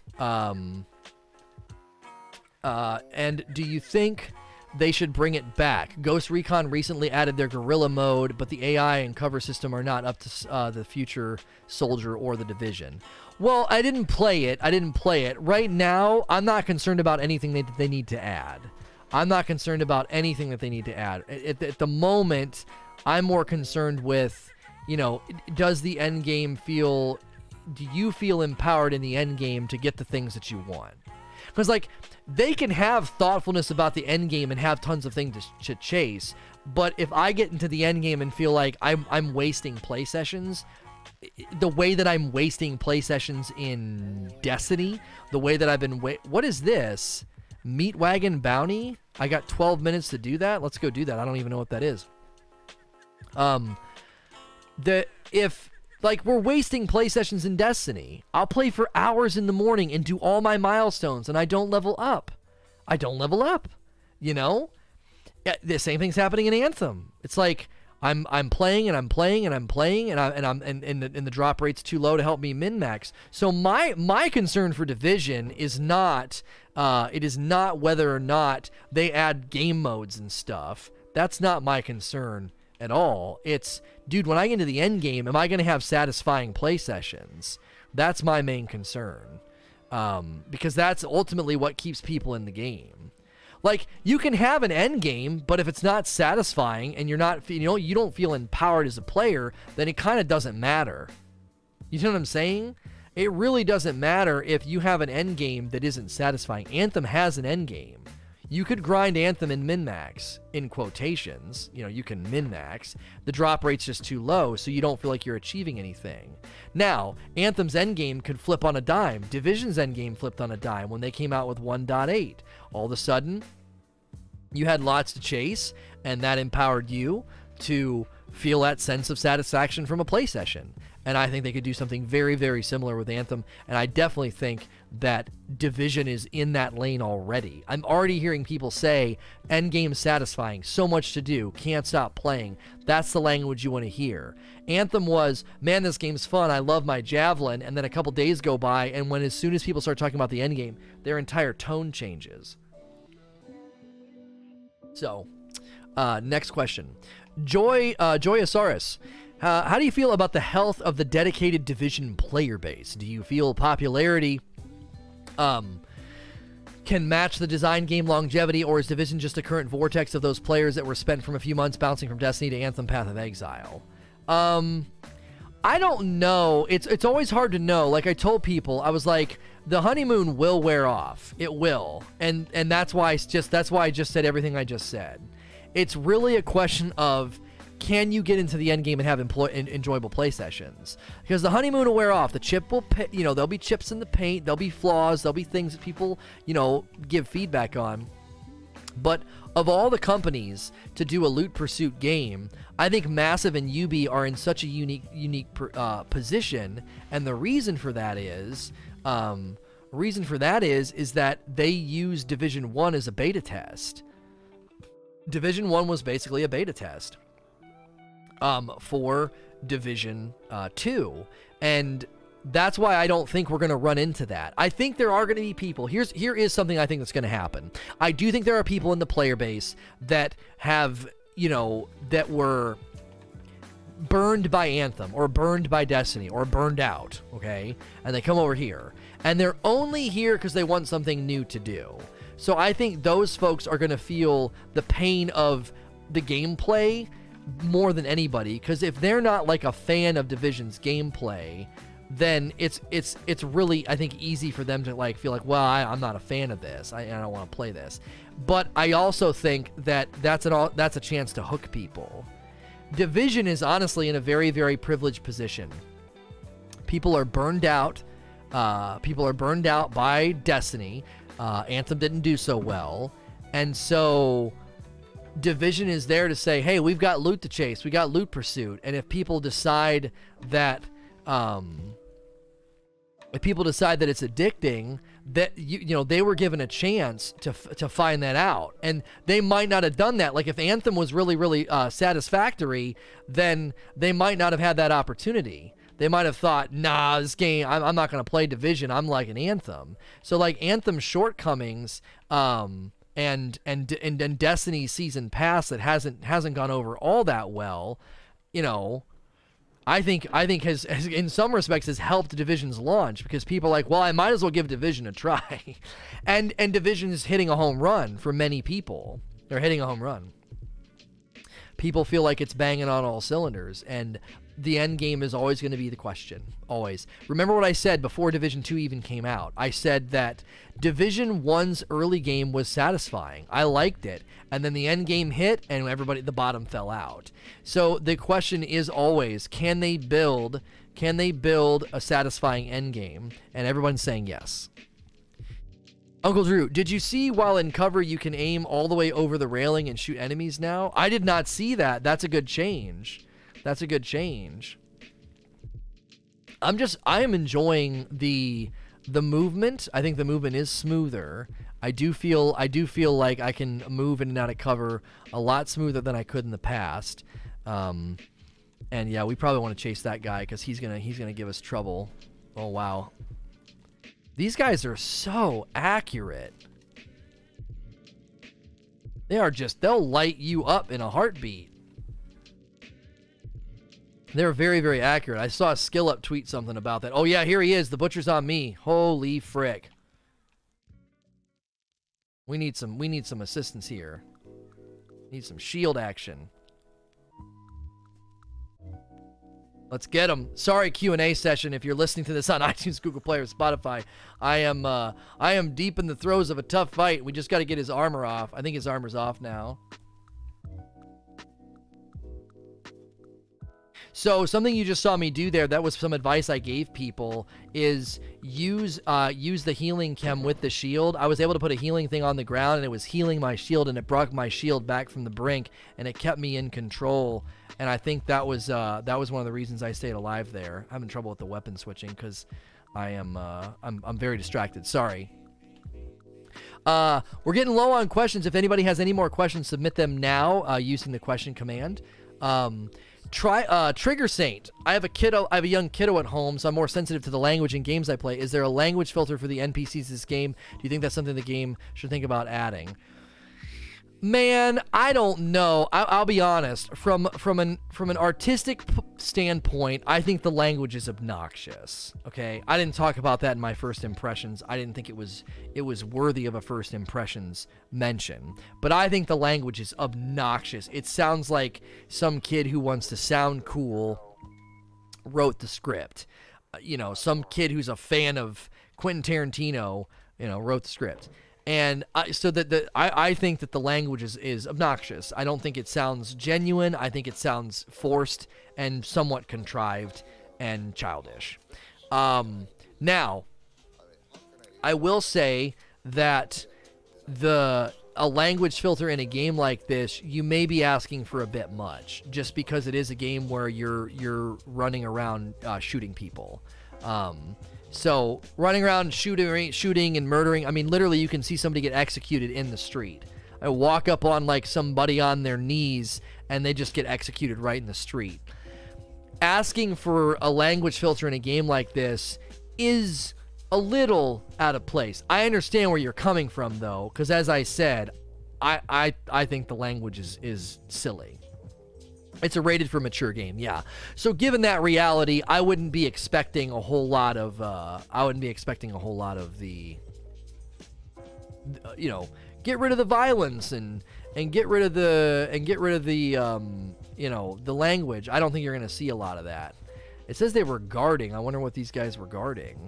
And do you think they should bring it back? Ghost Recon recently added their guerrilla mode, but the AI and cover system are not up to the future Soldier or the Division. Well, I didn't play it. Right now, I'm not concerned about anything that they need to add. At the moment, I'm more concerned with, does the end game do you feel empowered in the end game to get the things that you want? Because, like, they can have thoughtfulness about the end game and have tons of things to chase, but if I get into the end game and feel like I'm wasting play sessions, the way that I'm wasting play sessions in Destiny, the way that I've been what is this? Meat Wagon Bounty? I got 12 minutes to do that? Let's go do that. I don't even know what that is. Like, we're wasting play sessions in Destiny. I'll play for hours in the morning and do all my milestones, and I don't level up. The same thing's happening in Anthem. It's like I'm playing and the drop rate's too low to help me min-max. So my concern for Division is not whether or not they add game modes and stuff. That's not my concern at all. It's, dude, when I get into the end game, am I going to have satisfying play sessions? That's my main concern, because that's ultimately what keeps people in the game. Like, you can have an end game, but if it's not satisfying and you don't feel empowered as a player, then it kind of doesn't matter. You know what I'm saying? It really doesn't matter if you have an end game that isn't satisfying. Anthem has an end game. You could grind Anthem in min-max, in quotations. You can min-max. The drop rate's just too low, so you don't feel like you're achieving anything. Now, Anthem's endgame could flip on a dime. Division's endgame flipped on a dime when they came out with 1.8. All of a sudden, you had lots to chase, and that empowered you to feel that sense of satisfaction from a play session. And I think they could do something very, very similar with Anthem, and I definitely think that Division is in that lane already. I'm already hearing people say, endgame satisfying, so much to do, can't stop playing. That's the language you want to hear. Anthem was, man, this game's fun, I love my Javelin, and then a couple days go by, and as soon as people start talking about the endgame, their entire tone changes. So, next question. Joyosaurus. How do you feel about the health of the dedicated Division player base? Do you feel popularity can match the design game longevity, or is Division just a current vortex of those players that were spent from a few months bouncing from Destiny to Anthem Path of Exile? I don't know. It's always hard to know. Like I told people, I was like, the honeymoon will wear off. It will. And that's why I just said everything I just said. It's really a question of, can you get into the end game and have enjoyable play sessions? Because the honeymoon will wear off. The chip will, there'll be chips in the paint. There'll be flaws. There'll be things that people, give feedback on. But of all the companies to do a loot pursuit game, I think Massive and Ubi are in such a unique position, and the reason for that is that they use Division 1 as a beta test. Division 1 was basically a beta test for Division 2, and that's why I don't think we're going to run into that. I think there are going to be people. Here is something I think that's going to happen. I do think there are people in the player base that have, that were burned by Anthem or burned by Destiny or burned out, okay? And they come over here. And they're only here because they want something new to do. So I think those folks are going to feel the pain of the gameplay more than anybody, because if they're not like a fan of Division's gameplay, then it's really, I think, easy for them to like feel like, well, I'm not a fan of this. I don't want to play this. But I also think that that's a chance to hook people. Division is honestly in a very, very privileged position. People are burned out. People are burned out by Destiny. Anthem didn't do so well. And so Division is there to say, hey, we've got loot to chase. We got loot pursuit. And if people decide that it's addicting, that you know, they were given a chance to find that out, and they might not have done that. Like if Anthem was really, really satisfactory, then they might not have had that opportunity. They might have thought, nah, this game, I'm not going to play Division. I'm like an Anthem. So like Anthem's shortcomings, and Destiny's season pass that hasn't gone over all that well, you know, I think has in some respects has helped Division's launch, because people are like, well, I might as well give Division a try. and Division's hitting a home run for many people. They're hitting a home run. People feel like it's banging on all cylinders, and the end game is always going to be the question. Always. Remember what I said before Division 2 even came out. I said that Division 1's early game was satisfying. I liked it. And then the end game hit, and the bottom fell out. So the question is always, can they build a satisfying end game? And everyone's saying yes. Uncle Drew, did you see while in cover you can aim all the way over the railing and shoot enemies now? I did not see that. That's a good change. That's a good change. I am enjoying the movement. I think the movement is smoother. I do feel like I can move in and out of cover a lot smoother than I could in the past. And yeah, we probably want to chase that guy because he's gonna give us trouble. Oh wow. These guys are so accurate. They'll light you up in a heartbeat. They're very, very accurate. I saw SkillUp tweet something about that. Oh yeah, here he is. The butcher's on me. Holy frick. We need some assistance here. Need some shield action. Let's get him. Sorry, Q&A session. If you're listening to this on iTunes, Google Play, or Spotify, I am deep in the throes of a tough fight. We just got to get his armor off. I think his armor's off now. So something you just saw me do there, that was some advice I gave people, is use the healing chem with the shield. I was able to put a healing thing on the ground, and it was healing my shield, and it brought my shield back from the brink, and it kept me in control. And I think that was one of the reasons I stayed alive there. I'm having trouble with the weapon switching because I'm very distracted. Sorry. We're getting low on questions. If anybody has any more questions, submit them now using the question command. Try Trigger Saint. I have a young kiddo at home, so I'm more sensitive to the language in games I play. Is there a language filter for the NPCs in this game? Do you think that's something the game should think about adding? Man, I don't know. I'll be honest. From an artistic standpoint, I think the language is obnoxious. Okay, I didn't talk about that in my first impressions. I didn't think it was worthy of a first impressions mention. But I think the language is obnoxious. It sounds like some kid who wants to sound cool wrote the script. You know, some kid who's a fan of Quentin Tarantino, you know, wrote the script. And I think that the language is obnoxious. I don't think it sounds genuine. I think it sounds forced and somewhat contrived and childish. Now, I will say that a language filter in a game like this, you may be asking for a bit much, just because it is a game where you're running around shooting people. So running around shooting and murdering, I mean, literally you can see somebody get executed in the street. I walk up on like somebody on their knees and they just get executed right in the street. Asking for a language filter in a game like this is a little out of place. I understand where you're coming from though, because as I said, I think the language is silly. It's a rated for mature game, yeah. So given that reality, I wouldn't be expecting a whole lot of the you know, get rid of the violence and get rid of the you know, the language. I don't think you're going to see a lot of that. It says they were guarding. I wonder what these guys were guarding.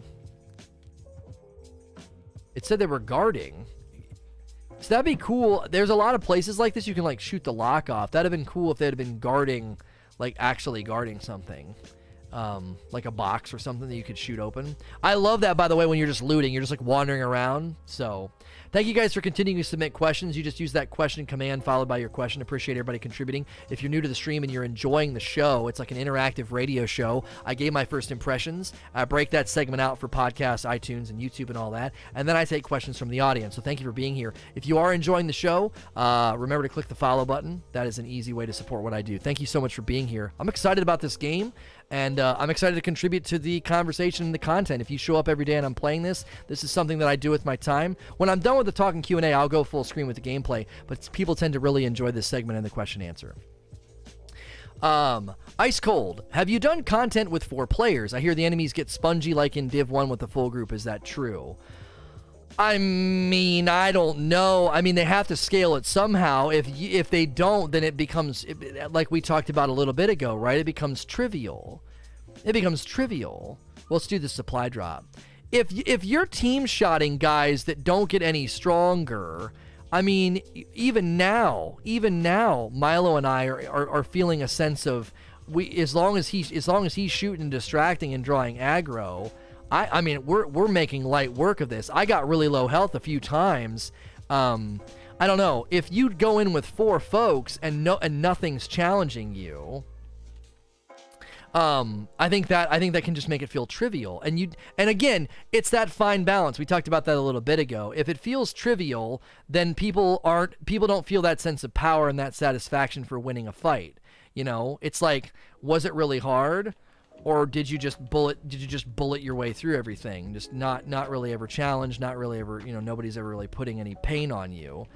It said they were guarding. So that'd be cool. There's a lot of places like this you can like shoot the lock off. That'd have been cool if they'd have been guarding, like actually guarding something. Like a box or something that you could shoot open. I love that, by the way, when you're just looting. You're just like wandering around. So thank you guys for continuing to submit questions. You just use that question command followed by your question. Appreciate everybody contributing. If you're new to the stream and you're enjoying the show, it's like an interactive radio show. I gave my first impressions. I break that segment out for podcasts, iTunes, and YouTube and all that. And then I take questions from the audience. So thank you for being here. If you are enjoying the show, remember to click the follow button. That is an easy way to support what I do. Thank you so much for being here. I'm excited about this game. And I'm excited to contribute to the conversation and the content. If you show up every day and I'm playing this is something that I do with my time. When I'm done with the talk and Q&A, I'll go full screen with the gameplay. But people tend to really enjoy this segment and the question answer. Ice Cold. Have you done content with 4 players? I hear the enemies get spongy like in Div 1 with the full group. Is that true? I mean, I don't know. I mean, they have to scale it somehow. If they don't, then it becomes, like we talked about a little bit ago, right? It becomes trivial. It becomes trivial. Well, let's do the supply drop. If you're team shotting guys that don't get any stronger, I mean, even now, Milo and I are feeling a sense of as long as he's shooting and distracting and drawing aggro. I mean, we're making light work of this. I got really low health a few times. I don't know. If you go in with 4 folks and nothing's challenging you, I think that can just make it feel trivial. And again, it's that fine balance. We talked about that a little bit ago. If it feels trivial, then people don't feel that sense of power and that satisfaction for winning a fight. You know, it's like, was it really hard? Or did you just bullet your way through everything? Just not really ever challenged, not really ever, you know, nobody's ever really putting any pain on you.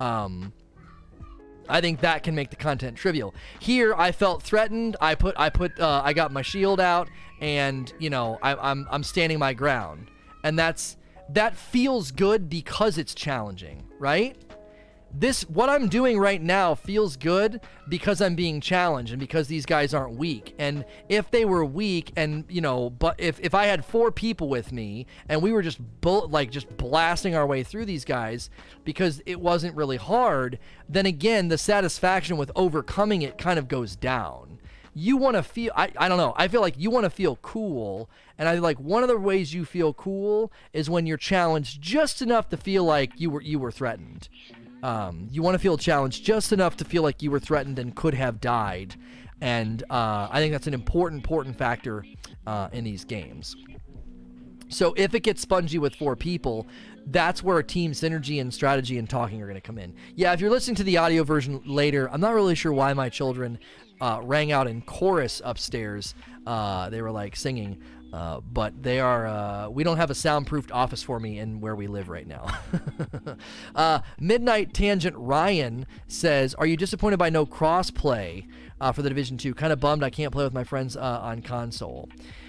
I think that can make the content trivial. Here, I felt threatened. I got my shield out, and you know, I'm standing my ground, and that feels good because it's challenging, right? What I'm doing right now feels good because I'm being challenged and because these guys aren't weak. And if they were weak and, you know, but if I had 4 people with me and we were just blasting our way through these guys because it wasn't really hard, then again, the satisfaction with overcoming it kind of goes down. You want to feel, I don't know, I feel like you want to feel cool, and I like one of the ways you feel cool is when you're challenged just enough to feel like you were threatened. You want to feel challenged just enough to feel like you were threatened and could have died. And I think that's an important factor in these games. So if it gets spongy with 4 people, that's where team synergy and strategy and talking are going to come in. Yeah, if you're listening to the audio version later, I'm not really sure why my children rang out in chorus upstairs. They were like singing. But they are, we don't have a soundproofed office for me in where we live right now. Midnight Tangent Ryan says, are you disappointed by no crossplay for The Division 2? Kind of bummed I can't play with my friends on console.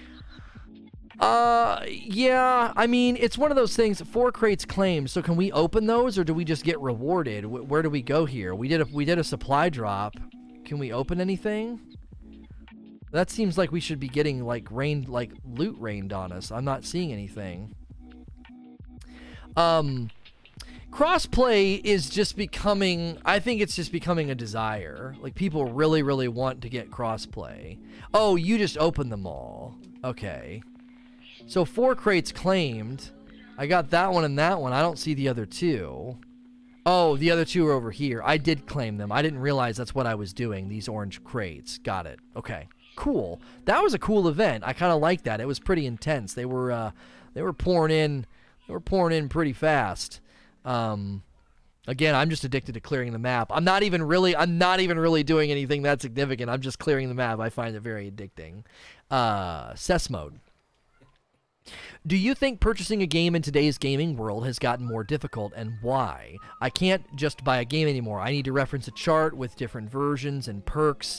Yeah, I mean, it's one of those things, 4 crates claimed, so can we open those or do we just get rewarded? Where do we go here? We did a supply drop. Can we open anything? That seems like we should be getting like loot rained on us. I'm not seeing anything. Crossplay is just becoming, I think it's just becoming a desire. Like people really, really want to get crossplay. Oh, you just opened them all. Okay. So 4 crates claimed. I got that one and that one. I don't see the other 2. Oh, the other 2 are over here. I did claim them. I didn't realize that's what I was doing. These orange crates. Got it. Okay. Cool. That was a cool event. I kind of like that. It was pretty intense. They were pouring in. They were pouring in pretty fast. Again, I'm just addicted to clearing the map. I'm not even really doing anything that significant. I'm just clearing the map. I find it very addicting. Cess mode. Do you think purchasing a game in today's gaming world has gotten more difficult, and why? I can't just buy a game anymore. I need to reference a chart with different versions and perks.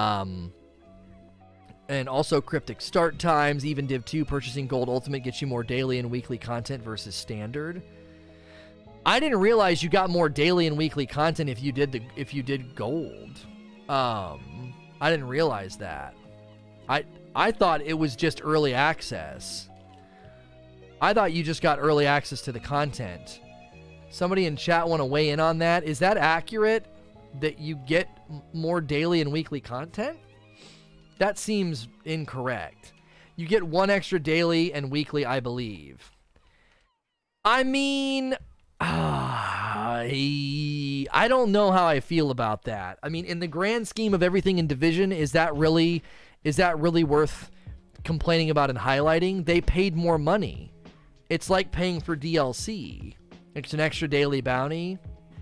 And also cryptic start times. Even Div 2 purchasing Gold Ultimate gets you more daily and weekly content versus standard. I didn't realize you got more daily and weekly content if you did gold. I didn't realize that. I thought it was just early access. I thought you just got early access to the content. Somebody in chat want to weigh in on that. Is that accurate, that you get more daily and weekly content? That seems incorrect. You get one extra daily and weekly, I believe. I mean, I don't know how I feel about that. I mean, in the grand scheme of everything in Division, is that really worth complaining about and highlighting? They paid more money. It's like paying for DLC. It's an extra daily bounty.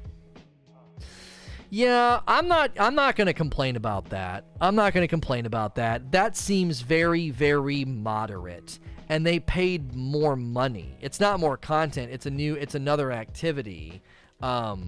Yeah, I'm not going to complain about that. I'm not going to complain about that. That seems very, very moderate. And they paid more money. It's not more content. It's another activity. So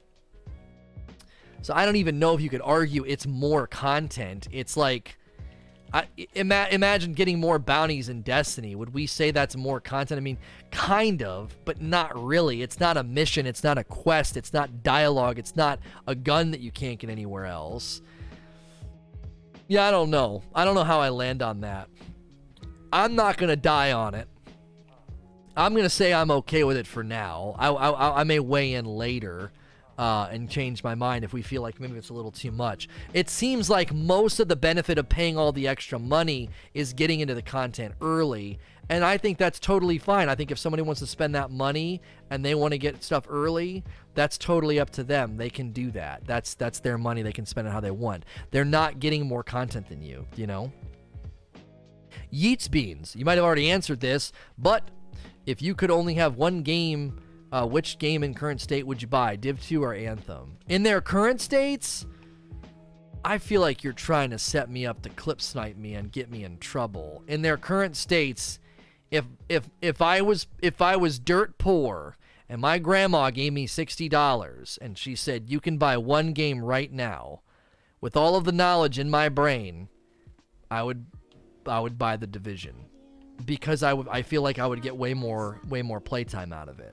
I don't even know if you could argue it's more content. It's like, imagine getting more bounties in Destiny. Would we say that's more content? I mean, kind of, but not really. It's not a mission. It's not a quest. It's not dialogue. It's not a gun that you can't get anywhere else. Yeah, I don't know. I don't know how I land on that. I'm not going to die on it. I'm going to say I'm okay with it for now. I may weigh in later and change my mind if we feel like maybe it's a little too much. It seems like most of the benefit of paying all the extra money is getting into the content early, and I think that's totally fine. I think if somebody wants to spend that money and they want to get stuff early, that's totally up to them. They can do that. That's their money. They can spend it how they want. They're not getting more content than you, you know? Yeats Beans, you might have already answered this, but if you could only have one game, which game in current state would you buy, Div 2 or Anthem? In their current states, I feel like you're trying to set me up to clip snipe me and get me in trouble. In their current states, if I was dirt poor and my grandma gave me $60 and she said you can buy one game right now, with all of the knowledge in my brain, I would buy The Division, because I feel like I would get way more playtime out of it.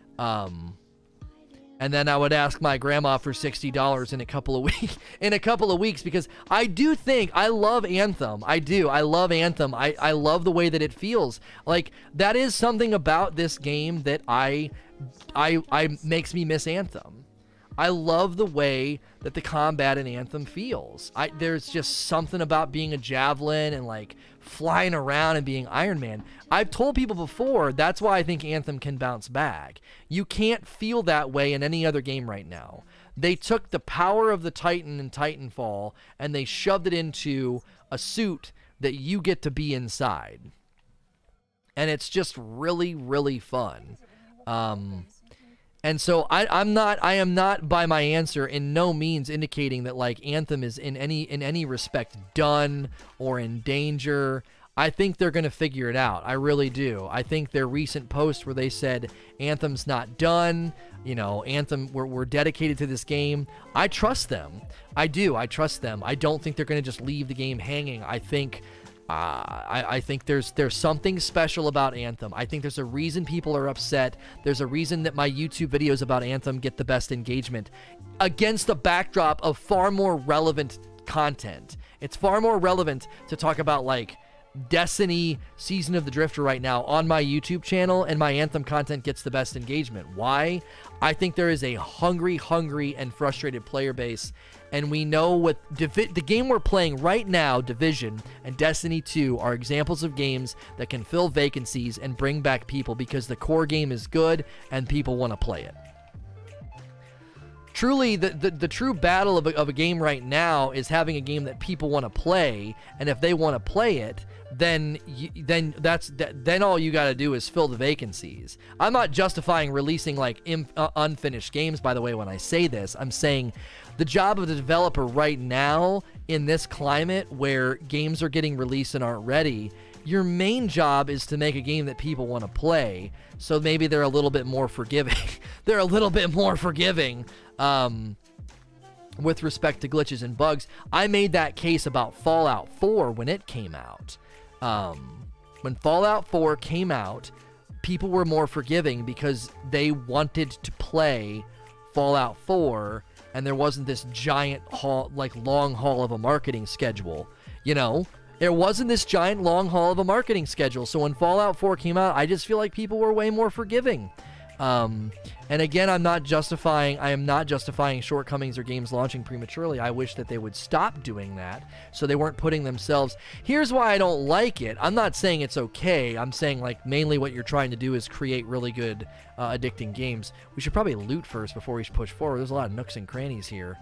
And then I would ask my grandma for $60 in a couple of weeks, because I do think I love Anthem. I do. I love Anthem. I love the way that it feels. Like, that is something about this game that I makes me miss Anthem. I love the way that the combat in Anthem feels. There's just something about being a javelin and like flying around and being Iron Man. I've told people before, that's why I think Anthem can bounce back. You can't feel that way in any other game right now. They took the power of the Titan in Titanfall and they shoved it into a suit that you get to be inside. And it's just really, really fun. And so I am not by my answer in no means indicating that like Anthem is in any respect done or in danger. I think they're going to figure it out. I really do. I think their recent post where they said Anthem's not done, you know, Anthem, we're dedicated to this game. I trust them. I do. I trust them. I don't think they're going to just leave the game hanging. I think I think there's something special about Anthem. I think there's a reason people are upset. There's a reason that my YouTube videos about Anthem get the best engagement against the backdrop of far more relevant content. It's far more relevant to talk about like Destiny Season of the Drifter right now on my YouTube channel, and my Anthem content gets the best engagement. Why? I think there is a hungry and frustrated player base, and we know what the game we're playing right now, Division and Destiny 2, are examples of games that can fill vacancies and bring back people because the core game is good and people want to play it. Truly, the true battle of a game right now is having a game that people want to play, and if they want to play it, then all you got to do is fill the vacancies. I'm not justifying releasing like unfinished games, by the way, when I say this. I'm saying the job of the developer right now in this climate where games are getting released and aren't ready, your main job is to make a game that people want to play. So maybe they're a little bit more forgiving. They're a little bit more forgiving with respect to glitches and bugs. I made that case about Fallout 4 when it came out. When Fallout 4 came out, people were more forgiving because they wanted to play Fallout 4, and there wasn't this giant haul, like long haul of a marketing schedule. You know, there wasn't this giant long haul of a marketing schedule. So when Fallout 4 came out, I just feel like people were way more forgiving. And again, I am not justifying shortcomings or games launching prematurely. I wish that they would stop doing that so they weren't putting themselves. Here's why I don't like it. I'm not saying it's okay. I'm saying, like, mainly what you're trying to do is create really good, addicting games. We should probably loot first before we push forward. There's a lot of nooks and crannies here.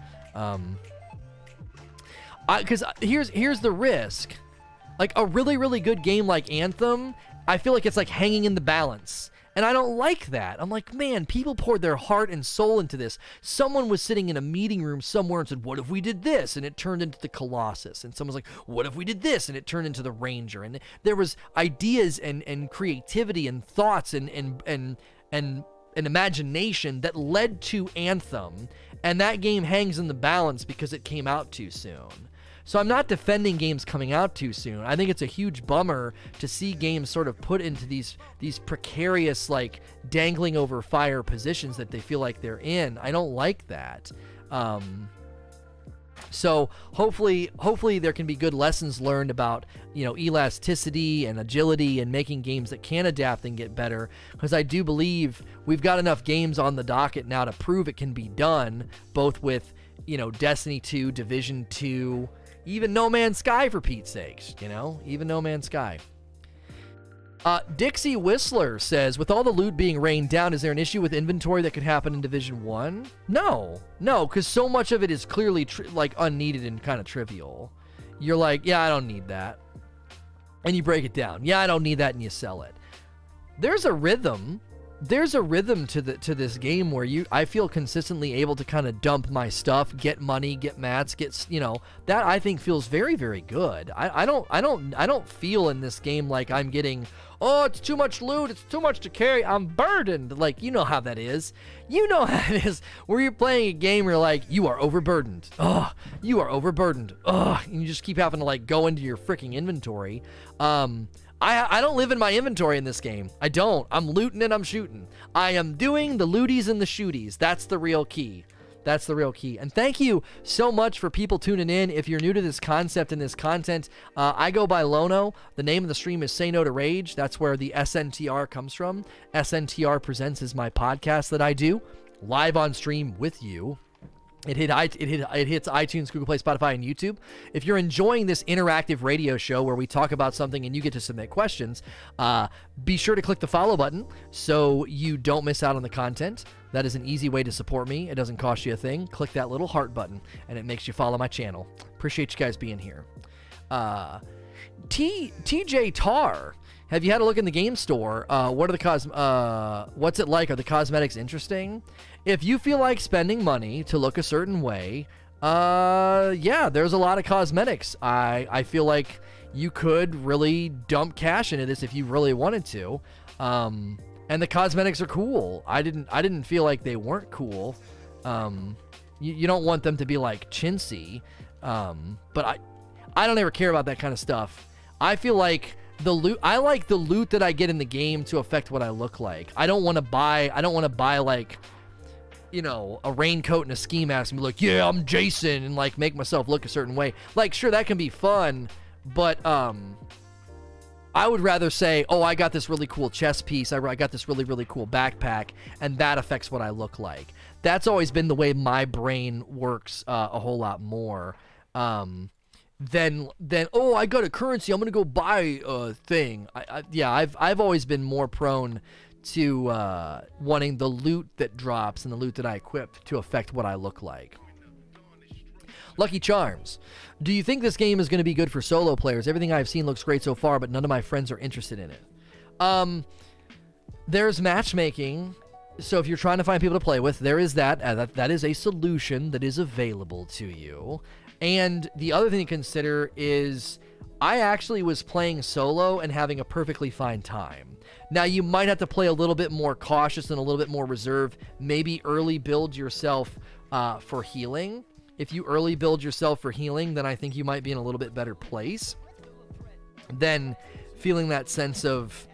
Because here's the risk. Like, a really, really good game like Anthem, I feel like it's like hanging in the balance. And I don't like that. I'm like, man, people poured their heart and soul into this. Someone was sitting in a meeting room somewhere and said, what if we did this? And it turned into the Colossus. And someone's like, what if we did this? And it turned into the Ranger. And there was ideas and creativity and thoughts and imagination that led to Anthem. And that game hangs in the balance because it came out too soon. So I'm not defending games coming out too soon. I think it's a huge bummer to see games sort of put into these precarious, like, dangling over fire positions that they feel like they're in. I don't like that. So hopefully there can be good lessons learned about, you know, elasticity and agility and making games that can adapt and get better. Because I do believe we've got enough games on the docket now to prove it can be done, both with, you know, Destiny 2, Division 2, even No Man's Sky, for Pete's sakes, you know? Even No Man's Sky. Dixie Whistler says, with all the loot being rained down, is there an issue with inventory that could happen in Division 1? No, because so much of it is clearly, like, unneeded and kind of trivial. You're like, yeah, I don't need that. And you break it down. Yeah, I don't need that, and you sell it. There's a rhythm. There's a rhythm to this game where I feel consistently able to kind of dump my stuff, get money, get mats, you know, that I think feels very, very good. I don't feel in this game like I'm getting, oh, it's too much loot, it's too much to carry, I'm burdened. Like, you know how that is. You know how it is where you're playing a game where you're like, you are overburdened. Oh, you are overburdened. Oh, and you just keep having to, like, go into your freaking inventory. I don't live in my inventory in this game. I don't. I'm looting and I'm shooting. I am doing the looties and the shooties. That's the real key. That's the real key. And thank you so much for people tuning in. If you're new to this concept and this content, I go by Lono. The name of the stream is Say No to Rage. That's where the SNTR comes from. SNTR Presents is my podcast that I do live on stream with you. It hits iTunes, Google Play, Spotify, and YouTube. If you're enjoying this interactive radio show where we talk about something and you get to submit questions, be sure to click the follow button so you don't miss out on the content. That is an easy way to support me. It doesn't cost you a thing. Click that little heart button, and it makes you follow my channel. Appreciate you guys being here. TJ Tar, have you had a look in the game store? What's it like? Are the cosmetics interesting? If you feel like spending money to look a certain way, yeah, there's a lot of cosmetics. I feel like you could really dump cash into this if you really wanted to. And the cosmetics are cool. I didn't feel like they weren't cool. You don't want them to be like chintzy. But I don't ever care about that kind of stuff. I feel like I like the loot that I get in the game to affect what I look like. I don't want to buy like, you know, a raincoat and a ski mask and be like, yeah, I'm Jason, and like make myself look a certain way. Like, sure, that can be fun, but I would rather say, oh, I got this really cool chest piece, I got this really, really cool backpack, and that affects what I look like. That's always been the way my brain works a whole lot more. Then oh, I got a currency, I'm gonna go buy a thing. Yeah, I've always been more prone to wanting the loot that drops and the loot that I equip to affect what I look like. Lucky Charms, do you think this game is going to be good for solo players? Everything I've seen looks great so far, but none of my friends are interested in it. There's matchmaking, so if you're trying to find people to play with, there is that. That is a solution that is available to you. And the other thing to consider is I actually was playing solo and having a perfectly fine time. Now, you might have to play a little bit more cautious and a little bit more reserved. Maybe early build yourself for healing. If you early build yourself for healing, then I think you might be in a little bit better place than feeling that sense of,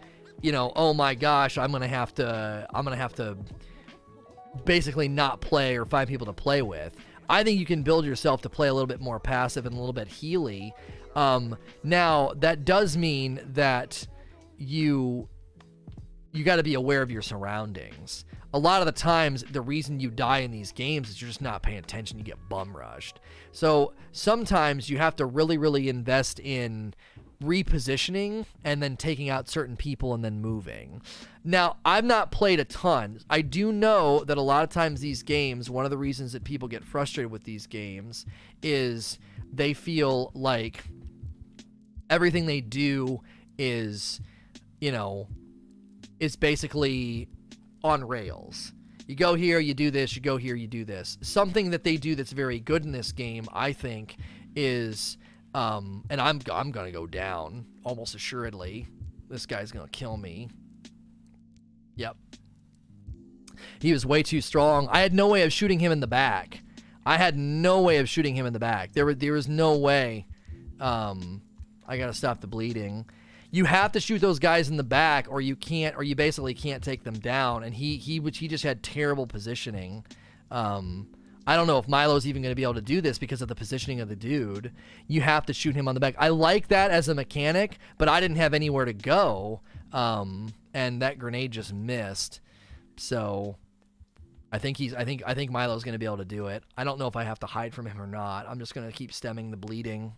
you know, oh my gosh, I'm gonna have to basically not play or find people to play with. I think you can build yourself to play a little bit more passive and a little bit healy. Now that does mean that you got to be aware of your surroundings. A lot of the times, the reason you die in these games is you're just not paying attention. You get bum rushed. So sometimes you have to really, really invest in repositioning and then taking out certain people and then moving. Now, I've not played a ton. I do know that a lot of times these games, one of the reasons that people get frustrated with these games is they feel like everything they do is, you know, is basically on rails. You go here, you do this, you go here, you do this. Something that they do that's very good in this game, I think, is, and I'm gonna go down, almost assuredly. This guy's gonna kill me. Yep. He was way too strong. I had no way of shooting him in the back. I had no way of shooting him in the back. There was no way. I gotta stop the bleeding. You have to shoot those guys in the back, or you can't, or you basically can't take them down. And he just had terrible positioning. I don't know if Milo's even going to be able to do this because of the positioning of the dude. You have to shoot him on the back. I like that as a mechanic, but I didn't have anywhere to go, and that grenade just missed. So I think Milo's going to be able to do it. I don't know if I have to hide from him or not. I'm just going to keep stemming the bleeding.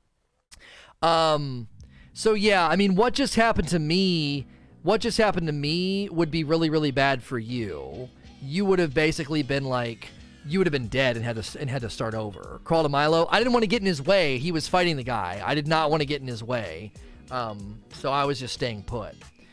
So yeah, I mean, what just happened to me would be really, really bad for you. You would have basically been like, you would have been dead and had to start over. Crawl to Milo. I didn't want to get in his way. He was fighting the guy. I did not want to get in his way. So I was just staying put.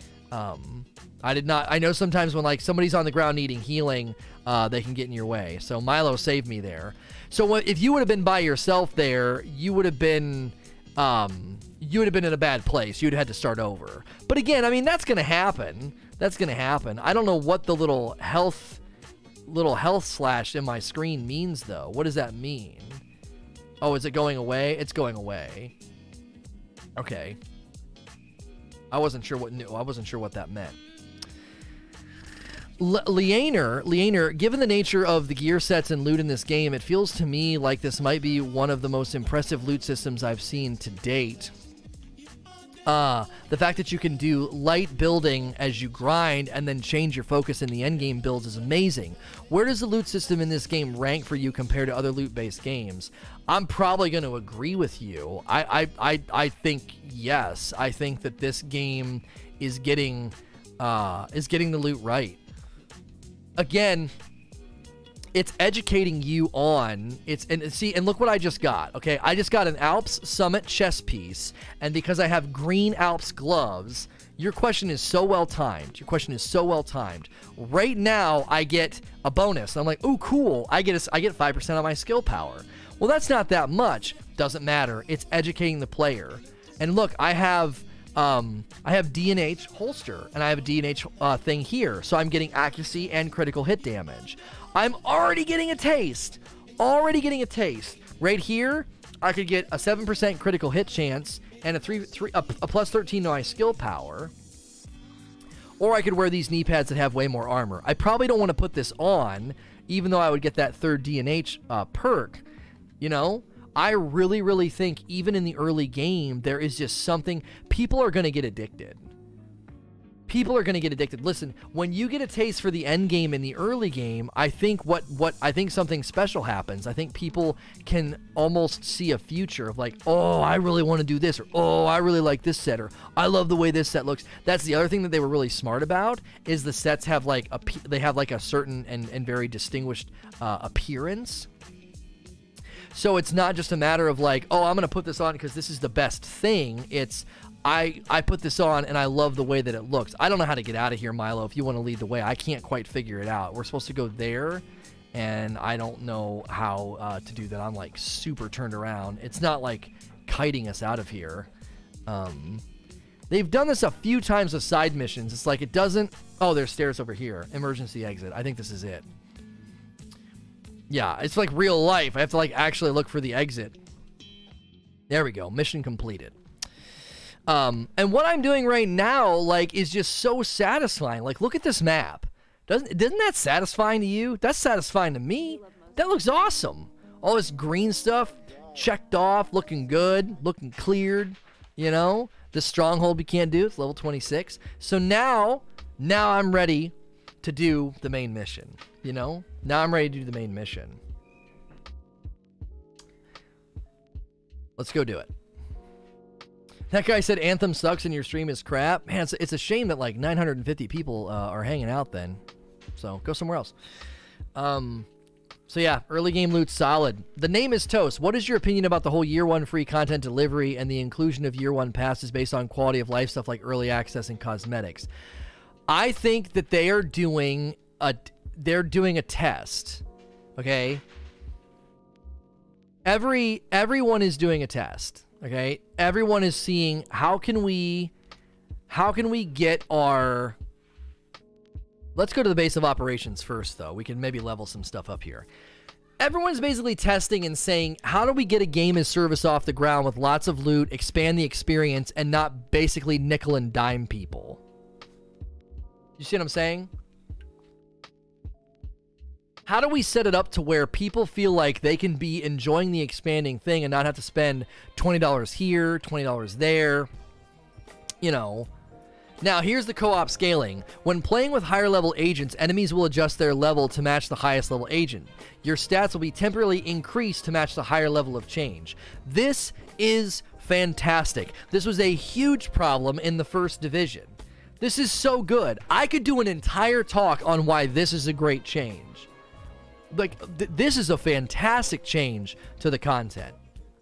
I know sometimes when like somebody's on the ground needing healing, they can get in your way. So Milo saved me there. So if you would have been by yourself there, you would have been in a bad place. You'd have had to start over. But again, I mean, that's going to happen. That's going to happen. I don't know what the little health slash in my screen means, though. What does that mean? Oh, is it going away? It's going away. Okay. I wasn't sure what that meant. Leaner, given the nature of the gear sets and loot in this game, it feels to me like this might be one of the most impressive loot systems I've seen to date. The fact that you can do light building as you grind and then change your focus in the endgame builds is amazing. Where does the loot system in this game rank for you compared to other loot-based games? I'm probably going to agree with you. I think yes. I think that this game is getting the loot right. Again, it's educating you on and look what I just got. Okay, I just got an Alps Summit chest piece, and because I have green Alps gloves, your question is so well timed. Right now, I get a bonus. I'm like, oh, cool. I get 5% on my skill power. Well, that's not that much. Doesn't matter. It's educating the player. And look, I have D&H holster, and I have a D&H thing here, so I'm getting accuracy and critical hit damage. I'm already getting a taste. Right here, I could get a 7% critical hit chance and a plus 13 to my skill power. Or I could wear these knee pads that have way more armor. I probably don't want to put this on, even though I would get that third D&H perk, you know? I really, really think even in the early game, there is just something. People are going to get addicted. Listen, when you get a taste for the end game in the early game, I think I think something special happens. I think people can almost see a future of like, oh, I really want to do this, or oh, I really like this set, or I love the way this set looks. That's the other thing that they were really smart about, is the sets have like a certain and very distinguished appearance. So it's not just a matter of like, oh, I'm going to put this on because this is the best thing. It's, I put this on and I love the way that it looks. I don't know how to get out of here, Milo, if you want to lead the way. I can't quite figure it out. We're supposed to go there, and I don't know how to do that. I'm like super turned around. It's not like kiting us out of here. They've done this a few times with side missions. It's like it doesn't... Oh, there's stairs over here. Emergency exit. I think this is it. Yeah, it's like real life. I have to like actually look for the exit. There we go. Mission completed. And what I'm doing right now, like, is just so satisfying. Like, look at this map. Isn't that satisfying to you? That's satisfying to me. That looks awesome. All this green stuff checked off, looking good, looking cleared, you know? This stronghold we can't do, it's level 26. So now I'm ready to do the main mission, you know? Now I'm ready to do the main mission. Let's go do it. That guy said Anthem sucks and your stream is crap. Man, it's a shame that like 950 people are hanging out then. So go somewhere else. So yeah, early game loot solid. The name is Toast. What is your opinion about the whole year one free content delivery and the inclusion of year one passes based on quality of life stuff like early access and cosmetics? I think that they are doing a test. Okay? Everyone is doing a test. Okay? Everyone is seeing how can we get our... Let's go to the base of operations first, though. We can maybe level some stuff up here. Everyone's basically testing and saying, how do we get a game as service off the ground with lots of loot, expand the experience, and not basically nickel and dime people? You see what I'm saying? How do we set it up to where people feel like they can be enjoying the expanding thing and not have to spend $20 here, $20 there, you know? Now, here's the co-op scaling. When playing with higher level agents, enemies will adjust their level to match the highest level agent. Your stats will be temporarily increased to match the higher level of change. This is fantastic. This was a huge problem in the first division. This is so good. I could do an entire talk on why this is a great change. Like, this is a fantastic change to the content.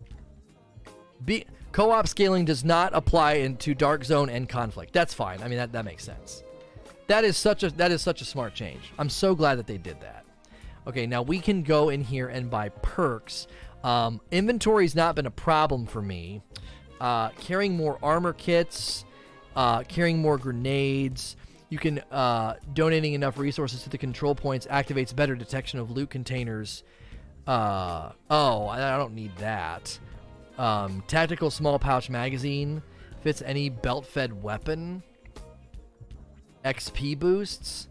Co-op scaling does not apply into Dark Zone and Conflict. That's fine. I mean, that makes sense. That is such a smart change. I'm so glad that they did that. Okay, now we can go in here and buy perks. Inventory's not been a problem for me. Carrying more armor kits, carrying more grenades. You can, donating enough resources to the control points activates better detection of loot containers. Oh, I don't need that. Tactical small pouch magazine. Fits any belt-fed weapon. XP boosts.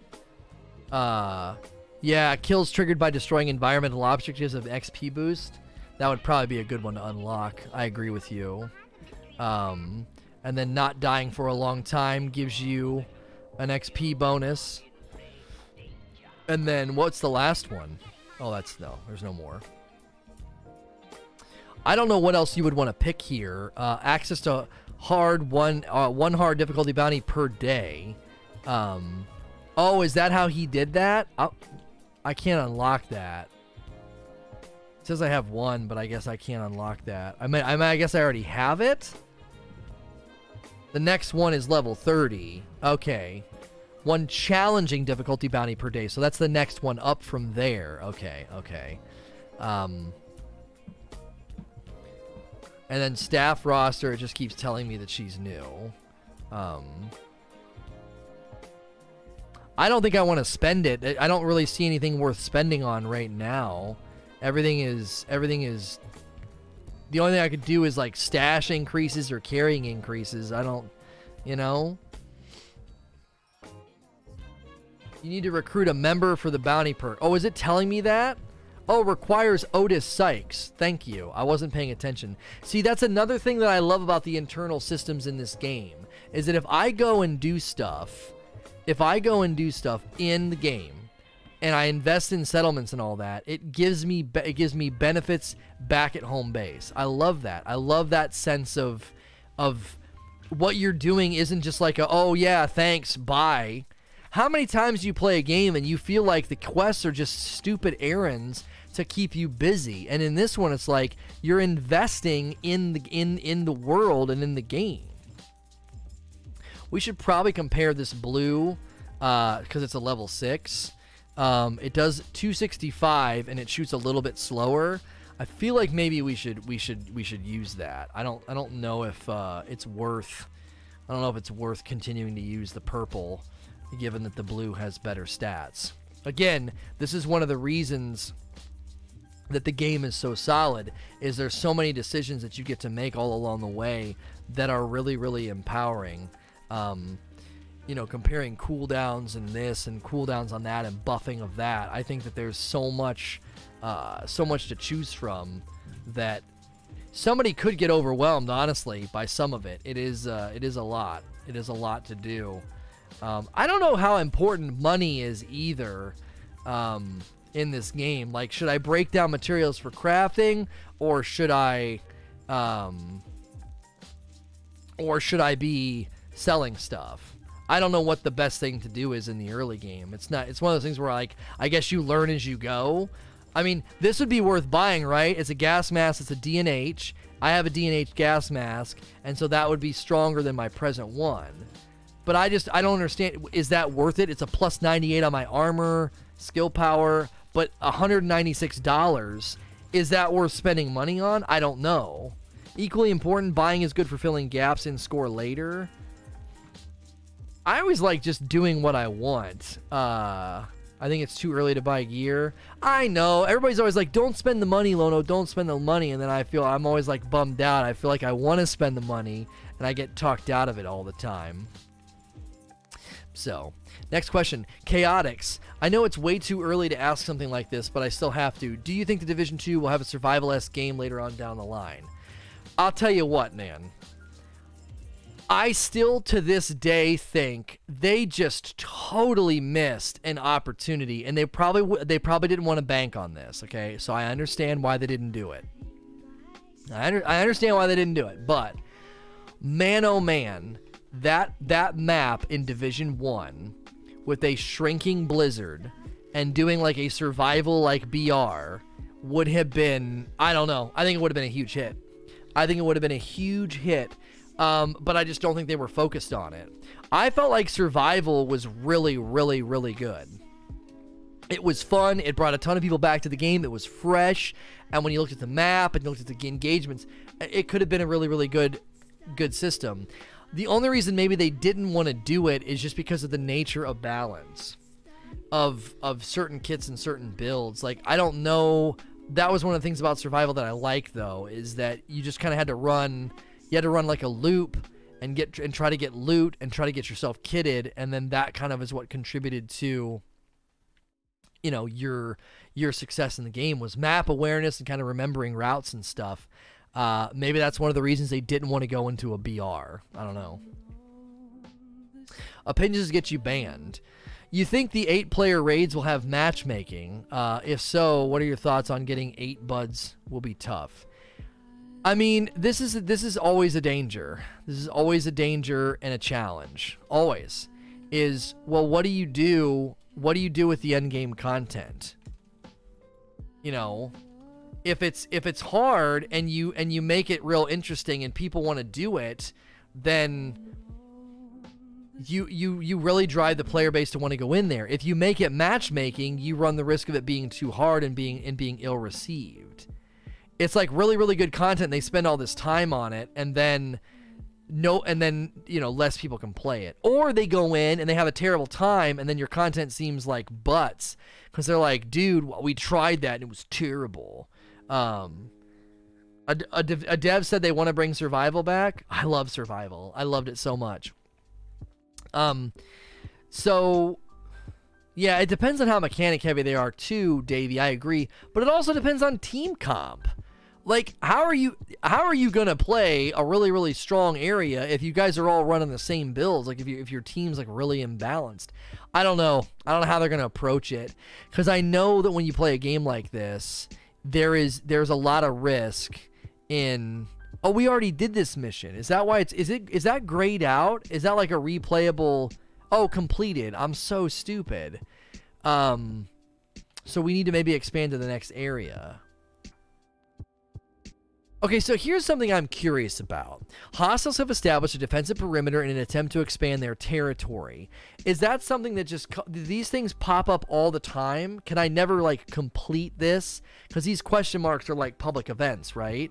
Yeah, kills triggered by destroying environmental objectives of XP boost. That would probably be a good one to unlock. I agree with you. And then not dying for a long time gives you an XP bonus. And then what's the last one? Oh, there's no more. I don't know what else you would want to pick here. Access to one hard difficulty bounty per day. Oh, is that how he did that? I can't unlock that. It says I have one, but I guess I can't unlock that. I guess I already have it. The next one is level 30. Okay. One challenging difficulty bounty per day. So that's the next one up from there. Okay, okay. And then staff roster, it just keeps telling me that she's new. I don't think I want to spend it. I don't really see anything worth spending on right now. Everything is... The only thing I could do is like stash increases or carrying increases. I don't... You know? You need to recruit a member for the bounty perk. Oh, is it telling me that? Oh, requires Otis Sykes. Thank you. I wasn't paying attention. See, that's another thing that I love about the internal systems in this game, is that if I go and do stuff in the game, and I invest in settlements and all that, it gives me benefits back at home base. I love that. I love that sense of what you're doing isn't just like a, oh yeah, thanks, bye. How many times do you play a game and you feel like the quests are just stupid errands to keep you busy? And in this one, it's like you're investing in the world and in the game. We should probably compare this blue because it's a level 6. It does 265 and it shoots a little bit slower. I feel like maybe we should use that. I don't know if it's worth. I don't know if it's worth continuing to use the purple, given that the blue has better stats. Again, this is one of the reasons that the game is so solid is there's so many decisions that you get to make all along the way that are really, really empowering. You know, comparing cooldowns and this and cooldowns on that and buffing of that, I think that there's so much to choose from that somebody could get overwhelmed, honestly, by some of it. It is a lot. It is a lot to do. I don't know how important money is either in this game. Like, should I break down materials for crafting, or should I be selling stuff? I don't know what the best thing to do is in the early game. It's one of those things where, like, I guess you learn as you go. I mean, this would be worth buying, right? It's a gas mask. It's a DNH. I have a DNH gas mask, and so that would be stronger than my present one. But I don't understand. Is that worth it? It's a plus 98 on my armor, skill power, but $196. Is that worth spending money on? I don't know. Equally important, buying is good for filling gaps in score later. I always like just doing what I want. I think it's too early to buy gear. I know. Everybody's always like, don't spend the money, Lono. Don't spend the money. And then I'm always like bummed out. I feel like I want to spend the money, and I get talked out of it all the time. So, next question. Chaotix. I know it's way too early to ask something like this, but I still have to. Do you think the Division 2 will have a survival-esque game later on down the line? I'll tell you what, man. I still, to this day, think they just totally missed an opportunity, and they probably didn't want to bank on this, okay? So I understand why they didn't do it. I understand why they didn't do it, but man, oh man, that map in Division 1 with a shrinking blizzard and doing like a survival like BR would have been, I don't know, I think it would have been a huge hit. I think it would have been a huge hit. But I just don't think they were focused on it. I felt like survival was really, really, really good. It was fun. It brought a ton of people back to the game. It was fresh. And when you looked at the map and you looked at the engagements, it could have been a really, really good system. The only reason maybe they didn't want to do it is just because of the nature of balance of certain kits and certain builds. Like, I don't know. That was one of the things about survival that I like, though, is that you just kind of had to run... You had to run like a loop and try to get loot and try to get yourself kitted, and then that kind of is what contributed to, you know, your success in the game was map awareness and kind of remembering routes and stuff. Maybe that's one of the reasons they didn't want to go into a BR. I don't know. Opinions get you banned. You think the 8-player raids will have matchmaking? If so, what are your thoughts on getting 8 buds will be tough? I mean, this is always a danger. This is always a danger and a challenge. Always. Is, well, what do you do? What do you do with the end game content? You know, if it's hard and you make it real interesting and people want to do it, then you really drive the player base to want to go in there. If you make it matchmaking, you run the risk of it being too hard and being ill received. It's like really, really good content. They spend all this time on it, and then you know, less people can play it. Or they go in and they have a terrible time, and then your content seems like butts because they're like, dude, we tried that and it was terrible. A dev said they want to bring survival back. I love survival. I loved it so much. So yeah, it depends on how mechanic heavy they are too, Davey. I agree, but it also depends on team comp. Like, how are you gonna play a really, really strong area if you guys are all running the same builds? Like, if your team's like really imbalanced, I don't know how they're gonna approach it, because I know that when you play a game like this, there's a lot of risk in. Oh, we already did this mission. Is that why is that grayed out? Is that like a replayable? Oh, completed. I'm so stupid. So we need to maybe expand to the next area. Okay, so here's something I'm curious about. Hostiles have established a defensive perimeter in an attempt to expand their territory. Is that something that just... Do these things pop up all the time? Can I never, like, complete this? Because these question marks are, like, public events, right?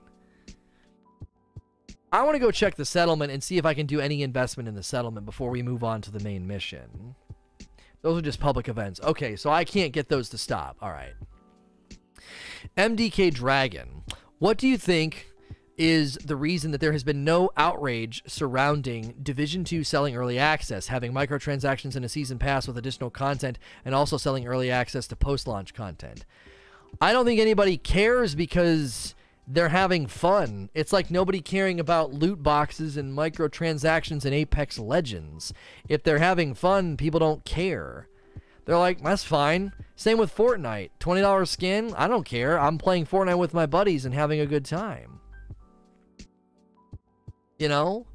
I want to go check the settlement and see if I can do any investment in the settlement before we move on to the main mission. Those are just public events. Okay, so I can't get those to stop. All right. MDK Dragon, what do you think is the reason that there has been no outrage surrounding Division 2 selling early access, having microtransactions in a season pass with additional content, and also selling early access to post-launch content? I don't think anybody cares because they're having fun. It's like nobody caring about loot boxes and microtransactions in Apex Legends. If they're having fun, people don't care. They're like, that's fine. Same with Fortnite. $20 skin, I don't care. I'm playing Fortnite with my buddies and having a good time. You know?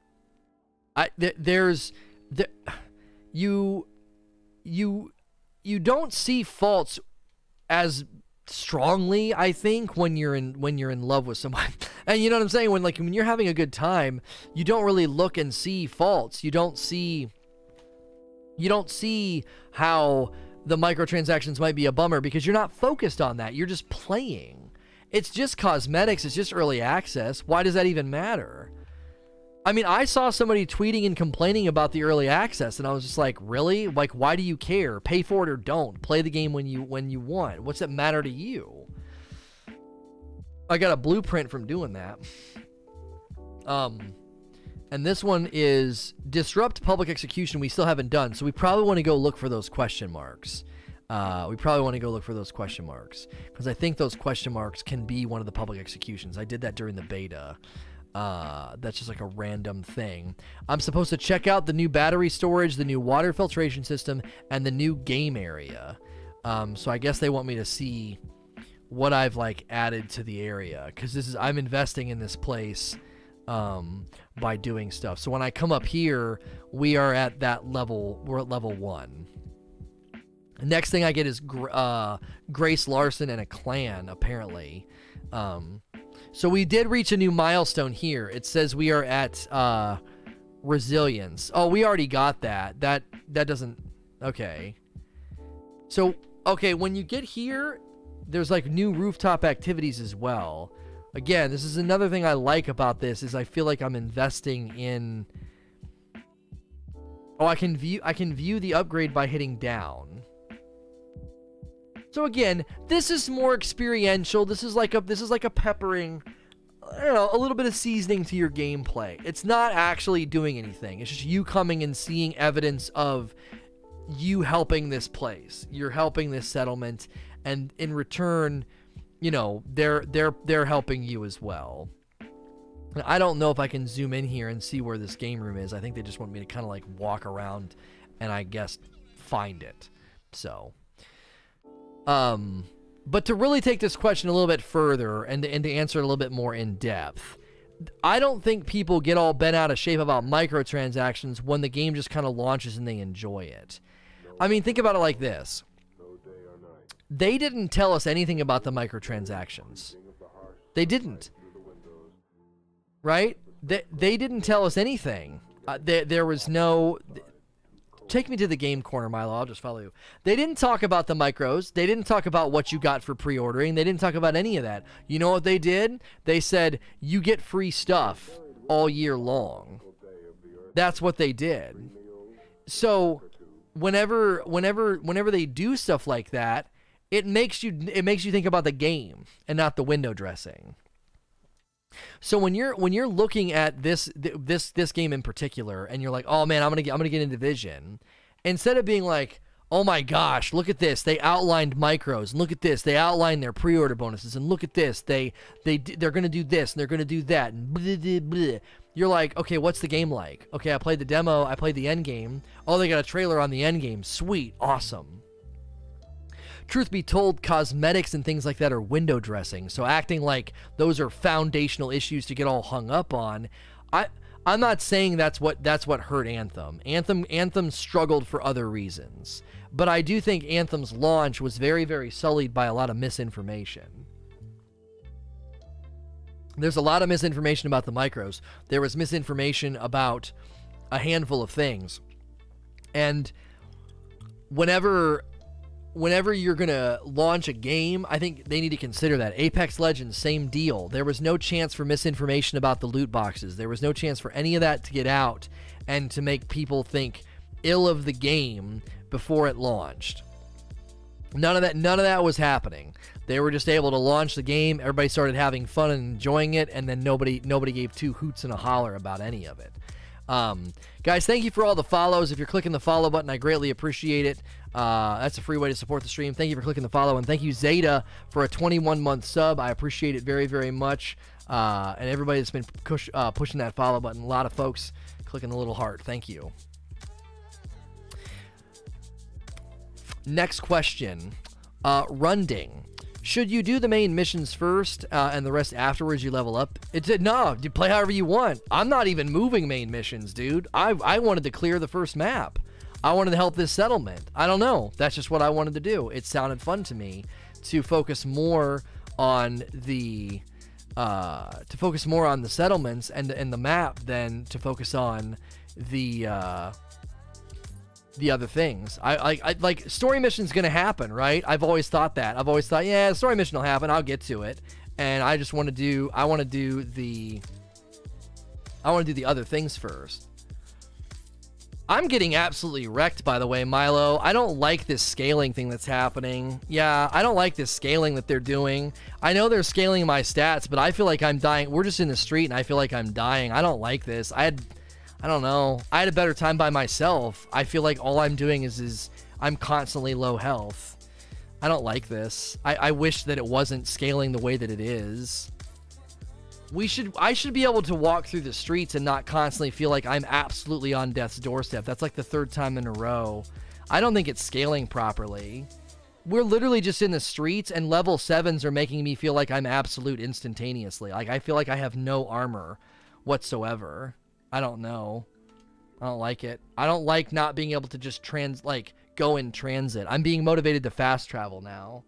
You don't see faults as strongly, I think, when you're in love with someone. And you know what I'm saying? When you're having a good time, you don't really look and see faults. You don't see how the microtransactions might be a bummer because you're not focused on that. You're just playing. It's just cosmetics. It's just early access. Why does that even matter? I mean, I saw somebody tweeting and complaining about the early access, and I was just like, really? Like, why do you care? Pay for it or don't. Play the game when you want. What's that matter to you? I got a blueprint from doing that. And this one is disrupt public execution. We still haven't done, so we probably want to go look for those question marks. Because I think those question marks can be one of the public executions. I did that during the beta. That's just like a random thing. I'm supposed to check out the new battery storage, the new water filtration system, and the new game area. So I guess they want me to see what I've like added to the area, because I'm investing in this place by doing stuff. So when I come up here, we are at that level. We're at level 1. The next thing I get is Grace Larson and a clan, apparently. So we did reach a new milestone here. It says we are at resilience. Oh, we already got that. That doesn't... Okay. So, okay, when you get here, there's like new rooftop activities as well. Again, this is another thing I like about this, is I feel like I'm investing in... Oh, I can view the upgrade by hitting down. So again, this is more experiential. This is like a peppering, I don't know, a little bit of seasoning to your gameplay. It's not actually doing anything. It's just you coming and seeing evidence of you helping this place. You're helping this settlement, and in return, you know, they're helping you as well. And I don't know if I can zoom in here and see where this game room is. I think they just want me to kind of like walk around and I guess find it. So, but to really take this question a little bit further and to answer it a little bit more in depth, I don't think people get all bent out of shape about microtransactions when the game just kind of launches and they enjoy it. I mean, think about it like this. They didn't tell us anything about the microtransactions. They didn't. Right? They didn't tell us anything. There was no... Take me to the game corner, Milo. I'll just follow you. They didn't talk about the micros. They didn't talk about what you got for pre-ordering. They didn't talk about any of that. You know what they did? They said, you get free stuff all year long. That's what they did. So, whenever they do stuff like that, it makes you think about the game and not the window dressing. So when you're looking at this game in particular, and you're like, oh man, I'm gonna get in Division, instead of being like, oh my gosh, look at this, they outlined micros, and look at this, they outlined their pre-order bonuses, and look at this, they're gonna do this and they're gonna do that, and blah, blah, blah. You're like, okay, what's the game like? Okay, I played the demo, I played the end game. Oh, they got a trailer on the end game. Sweet, awesome. Truth be told, cosmetics and things like that are window dressing, so acting like those are foundational issues to get all hung up on, I'm not saying that's what hurt Anthem. Anthem struggled for other reasons, but I do think Anthem's launch was very, very sullied by a lot of misinformation. There's a lot of misinformation about the micros. There was misinformation about a handful of things, and whenever you're going to launch a game, I think they need to consider that. Apex Legends, same deal. There was no chance for misinformation about the loot boxes. There was no chance for any of that to get out and to make people think ill of the game before it launched. None of that was happening. They were just able to launch the game. Everybody started having fun and enjoying it, and then nobody gave two hoots and a holler about any of it. Guys, thank you for all the follows. If you're clicking the follow button, I greatly appreciate it. That's a free way to support the stream. Thank you for clicking the follow, and thank you, Zeta, for a 21-month sub. I appreciate it very, very much. And everybody that's been pushing that follow button. A lot of folks clicking the little heart. Thank you. Next question. Runding. Should you do the main missions first and the rest afterwards you level up? No, you play however you want. I'm not even moving main missions, dude. I wanted to clear the first map. I wanted to help this settlement. I don't know. That's just what I wanted to do. It sounded fun to me to focus more on the settlements and the map than to focus on the other things. I like story mission's gonna happen, right? I've always thought that. I've always thought, yeah, story mission will happen. I'll get to it, and I just want to do. I want to do the other things first. I'm getting absolutely wrecked, by the way, Milo. I don't like this scaling thing that's happening. Yeah, I don't like this scaling that they're doing. I know they're scaling my stats, but I feel like I'm dying. We're just in the street, and I feel like I'm dying. I don't like this. I don't know. I had a better time by myself. I feel like all I'm doing is I'm constantly low health. I don't like this. I wish that it wasn't scaling the way that it is. I should be able to walk through the streets and not constantly feel like I'm absolutely on death's doorstep. That's like the third time in a row. I don't think it's scaling properly. We're literally just in the streets, and level 7s are making me feel like I'm absolute instantaneously. Like, I feel like I have no armor whatsoever. I don't know. I don't like it. I don't like not being able to just go in transit. I'm being motivated to fast travel now.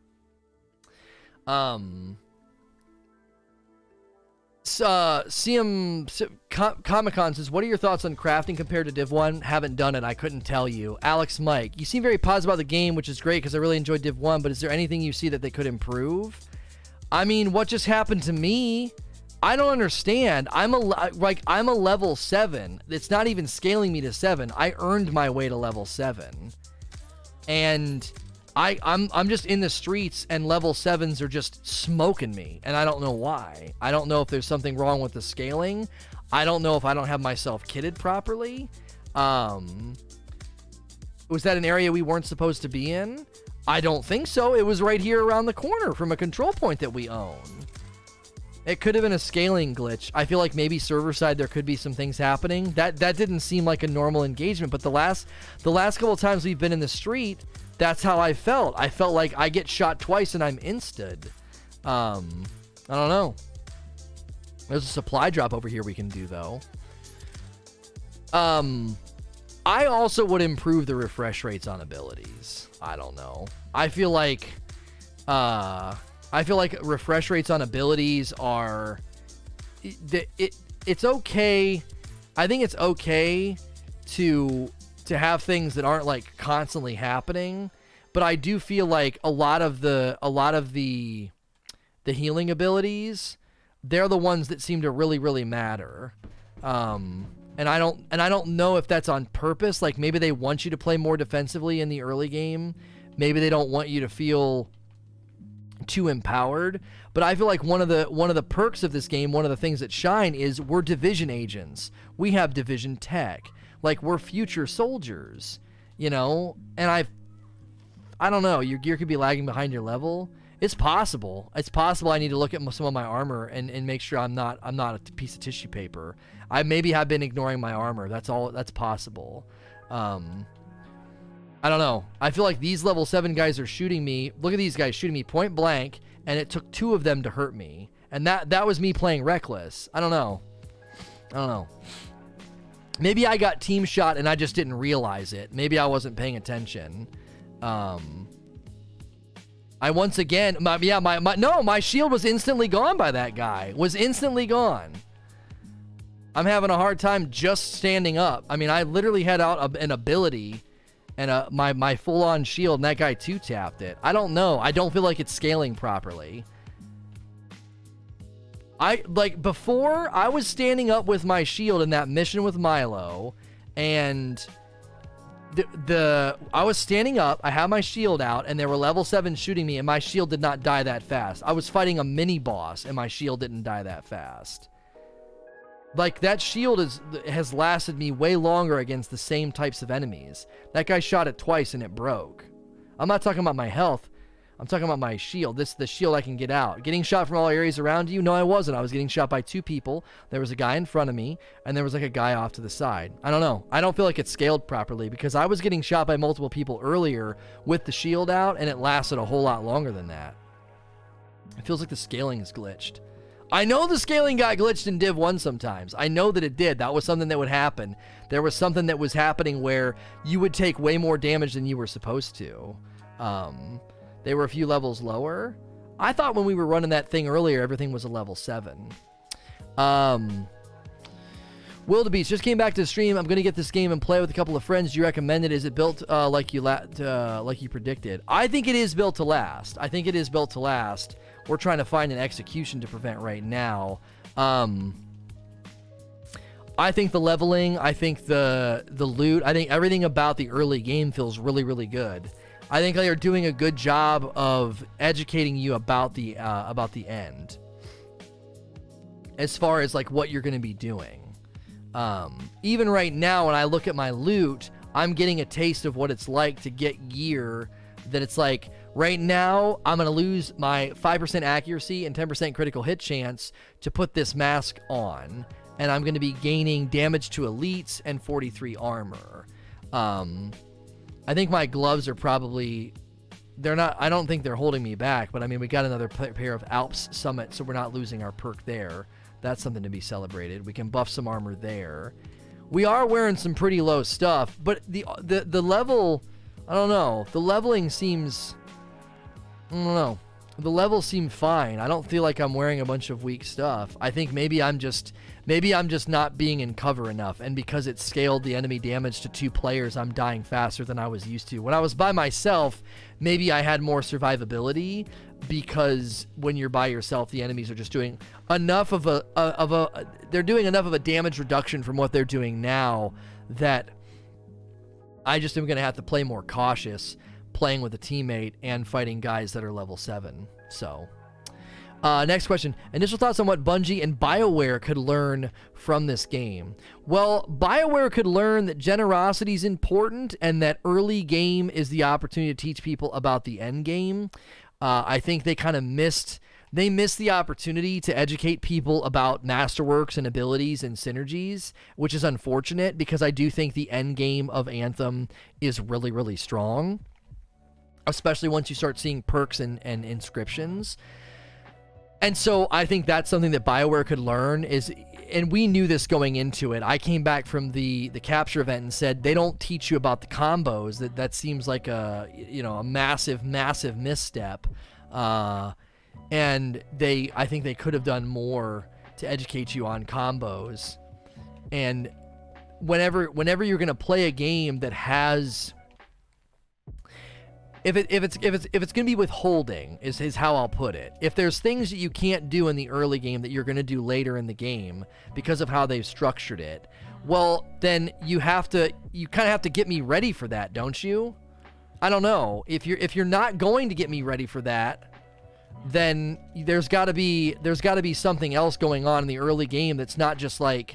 Comic-Con says, what are your thoughts on crafting compared to Div 1? Haven't done it. I couldn't tell you. Alex Mike, you seem very positive about the game, which is great because I really enjoyed Div 1, but is there anything you see that they could improve? I mean, what just happened to me? I don't understand. I'm a level 7. It's not even scaling me to 7. I earned my way to level 7. And I'm just in the streets, and level 7s are just smoking me, and I don't know why. I don't know if there's something wrong with the scaling. I don't know if I don't have myself kitted properly. Was that an area we weren't supposed to be in? I don't think so. It was right here around the corner from a control point that we own. It could have been a scaling glitch. I feel like maybe server side there could be some things happening. That didn't seem like a normal engagement, but the last couple of times we've been in the street, that's how I felt. I felt like I get shot twice and I'm insted. I don't know. There's a supply drop over here we can do, though. I also would improve the refresh rates on abilities. I don't know. I feel like refresh rates on abilities are... It's okay. I think it's okay to have things that aren't like constantly happening, but I do feel like a lot of the healing abilities, they're the ones that seem to really, really matter. And I don't know if that's on purpose. Like, maybe they want you to play more defensively in the early game. Maybe they don't want you to feel too empowered. But I feel like one of the perks of this game, one of the things that shine, is we're division agents. We have division tech. Like, we're future soldiers, you know? And I don't know, your gear could be lagging behind your level. It's possible. It's possible I need to look at some of my armor and make sure I'm not a piece of tissue paper. I maybe have been ignoring my armor. That's possible. I don't know. I feel like these level 7 guys are shooting me. Look at these guys shooting me point blank, and it took 2 of them to hurt me. And that was me playing reckless. I don't know. Maybe I got team shot and I just didn't realize it. Maybe I wasn't paying attention. I once again, my shield was instantly gone by that guy. Was instantly gone. I'm having a hard time just standing up. I mean, I literally had out an ability and my full-on shield, and that guy two-tapped it. I don't know. I don't feel like it's scaling properly. Before, I was standing up with my shield in that mission with Milo, and I was standing up, I had my shield out, and there were level 7 shooting me, and my shield did not die that fast. I was fighting a mini boss, and my shield didn't die that fast. Like, that shield has lasted me way longer against the same types of enemies. That guy shot it twice and it broke. I'm not talking about my health. I'm talking about my shield. This is the shield I can get out. Getting shot from all areas around you? No, I wasn't. I was getting shot by 2 people. There was a guy in front of me, and there was like a guy off to the side. I don't know. I don't feel like it's scaled properly because I was getting shot by multiple people earlier with the shield out, and it lasted a whole lot longer than that. It feels like the scaling is glitched. I know the scaling got glitched in Div 1 sometimes. I know that it did. That was something that would happen. There was something that was happening where you would take way more damage than you were supposed to. They were a few levels lower. I thought when we were running that thing earlier, everything was a level 7. Wildebeest just came back to the stream. I'm going to get this game and play with a couple of friends. Do you recommend it? Is it built like you predicted? I think it is built to last. I think it is built to last. We're trying to find an execution to prevent right now. I think the leveling, I think the loot, I think everything about the early game feels really, really good. I think they are doing a good job of educating you about the end, as far as like what you're going to be doing. Even right now, when I look at my loot, I'm getting a taste of what it's like to get gear that it's like, right now, I'm going to lose my 5% accuracy and 10% critical hit chance to put this mask on. And I'm going to be gaining damage to elites and 43 armor. I think my gloves are probably... They're not... I don't think they're holding me back. But, I mean, we got another pair of Alps Summit, so we're not losing our perk there. That's something to be celebrated. We can buff some armor there. We are wearing some pretty low stuff. But the level... I don't know. The leveling seems... I don't know. The levels seem fine. I don't feel like I'm wearing a bunch of weak stuff. I think maybe I'm just not being in cover enough, and because it scaled the enemy damage to 2 players, I'm dying faster than I was used to. When I was by myself, maybe I had more survivability, because when you're by yourself, the enemies are just doing enough of they're doing enough of a damage reduction from what they're doing now that I just am going to have to play more cautious, playing with a teammate and fighting guys that are level 7. So, next question. Initial thoughts on what Bungie and BioWare could learn from this game. Well, BioWare could learn that generosity is important and that early game is the opportunity to teach people about the end game. I think they kind of missed the opportunity to educate people about masterworks and abilities and synergies, which is unfortunate because I do think the end game of Anthem is really, really strong, especially once you start seeing perks and inscriptions. And so I think that's something that BioWare could learn is, and we knew this going into it. I came back from the capture event and said, they don't teach you about the combos. That seems like a massive, massive misstep. And I think they could have done more to educate you on combos. And whenever you're going to play a game that has... If it's going to be withholding is how I'll put it. If there's things that you can't do in the early game that you're going to do later in the game because of how they've structured it, well, then you kind of have to get me ready for that, don't you? I don't know. If you're not going to get me ready for that, then there's got to be something else going on in the early game that's not just like,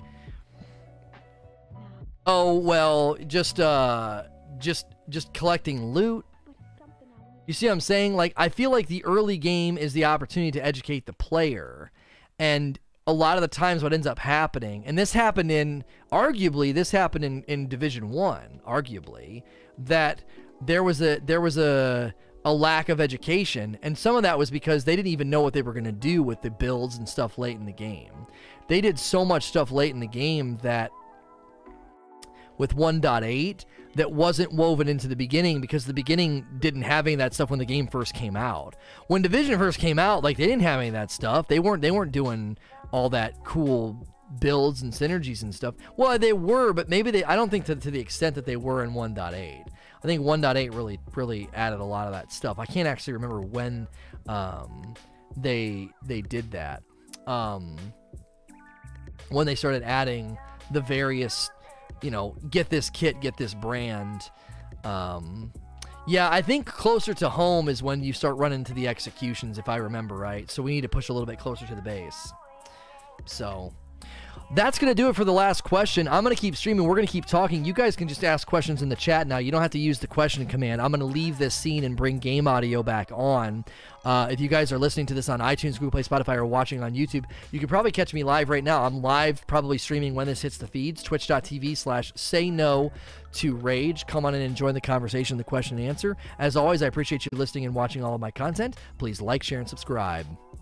oh well, just collecting loot. You see what I'm saying? Like, I feel like the early game is the opportunity to educate the player. And a lot of the times what ends up happening, and this happened in Division 1, arguably, that there was a lack of education. And some of that was because they didn't even know what they were going to do with the builds and stuff late in the game. They did so much stuff late in the game that with 1.8 that wasn't woven into the beginning, because the beginning didn't have any of that stuff when the game first came out. When Division first came out, like, they didn't have any of that stuff. They weren't doing all that cool builds and synergies and stuff. Well, they were, but maybe I don't think to the extent that they were in 1.8. I think 1.8 really added a lot of that stuff. I can't actually remember when they did that. When they started adding the various, get this kit, get this brand. Yeah, I think closer to home is when you start running into the executions, if I remember right. So we need to push a little bit closer to the base. So that's going to do it for the last question. I'm going to keep streaming. We're going to keep talking. You guys can just ask questions in the chat now. You don't have to use the question command. I'm going to leave this scene and bring game audio back on. If you guys are listening to this on iTunes, Google Play, Spotify, or watching on YouTube, you can probably catch me live right now. I'm live, probably streaming when this hits the feeds. Twitch.tv/SayNoToRage. Come on and enjoy the conversation, the question and answer. As always, I appreciate you listening and watching all of my content. Please like, share, and subscribe.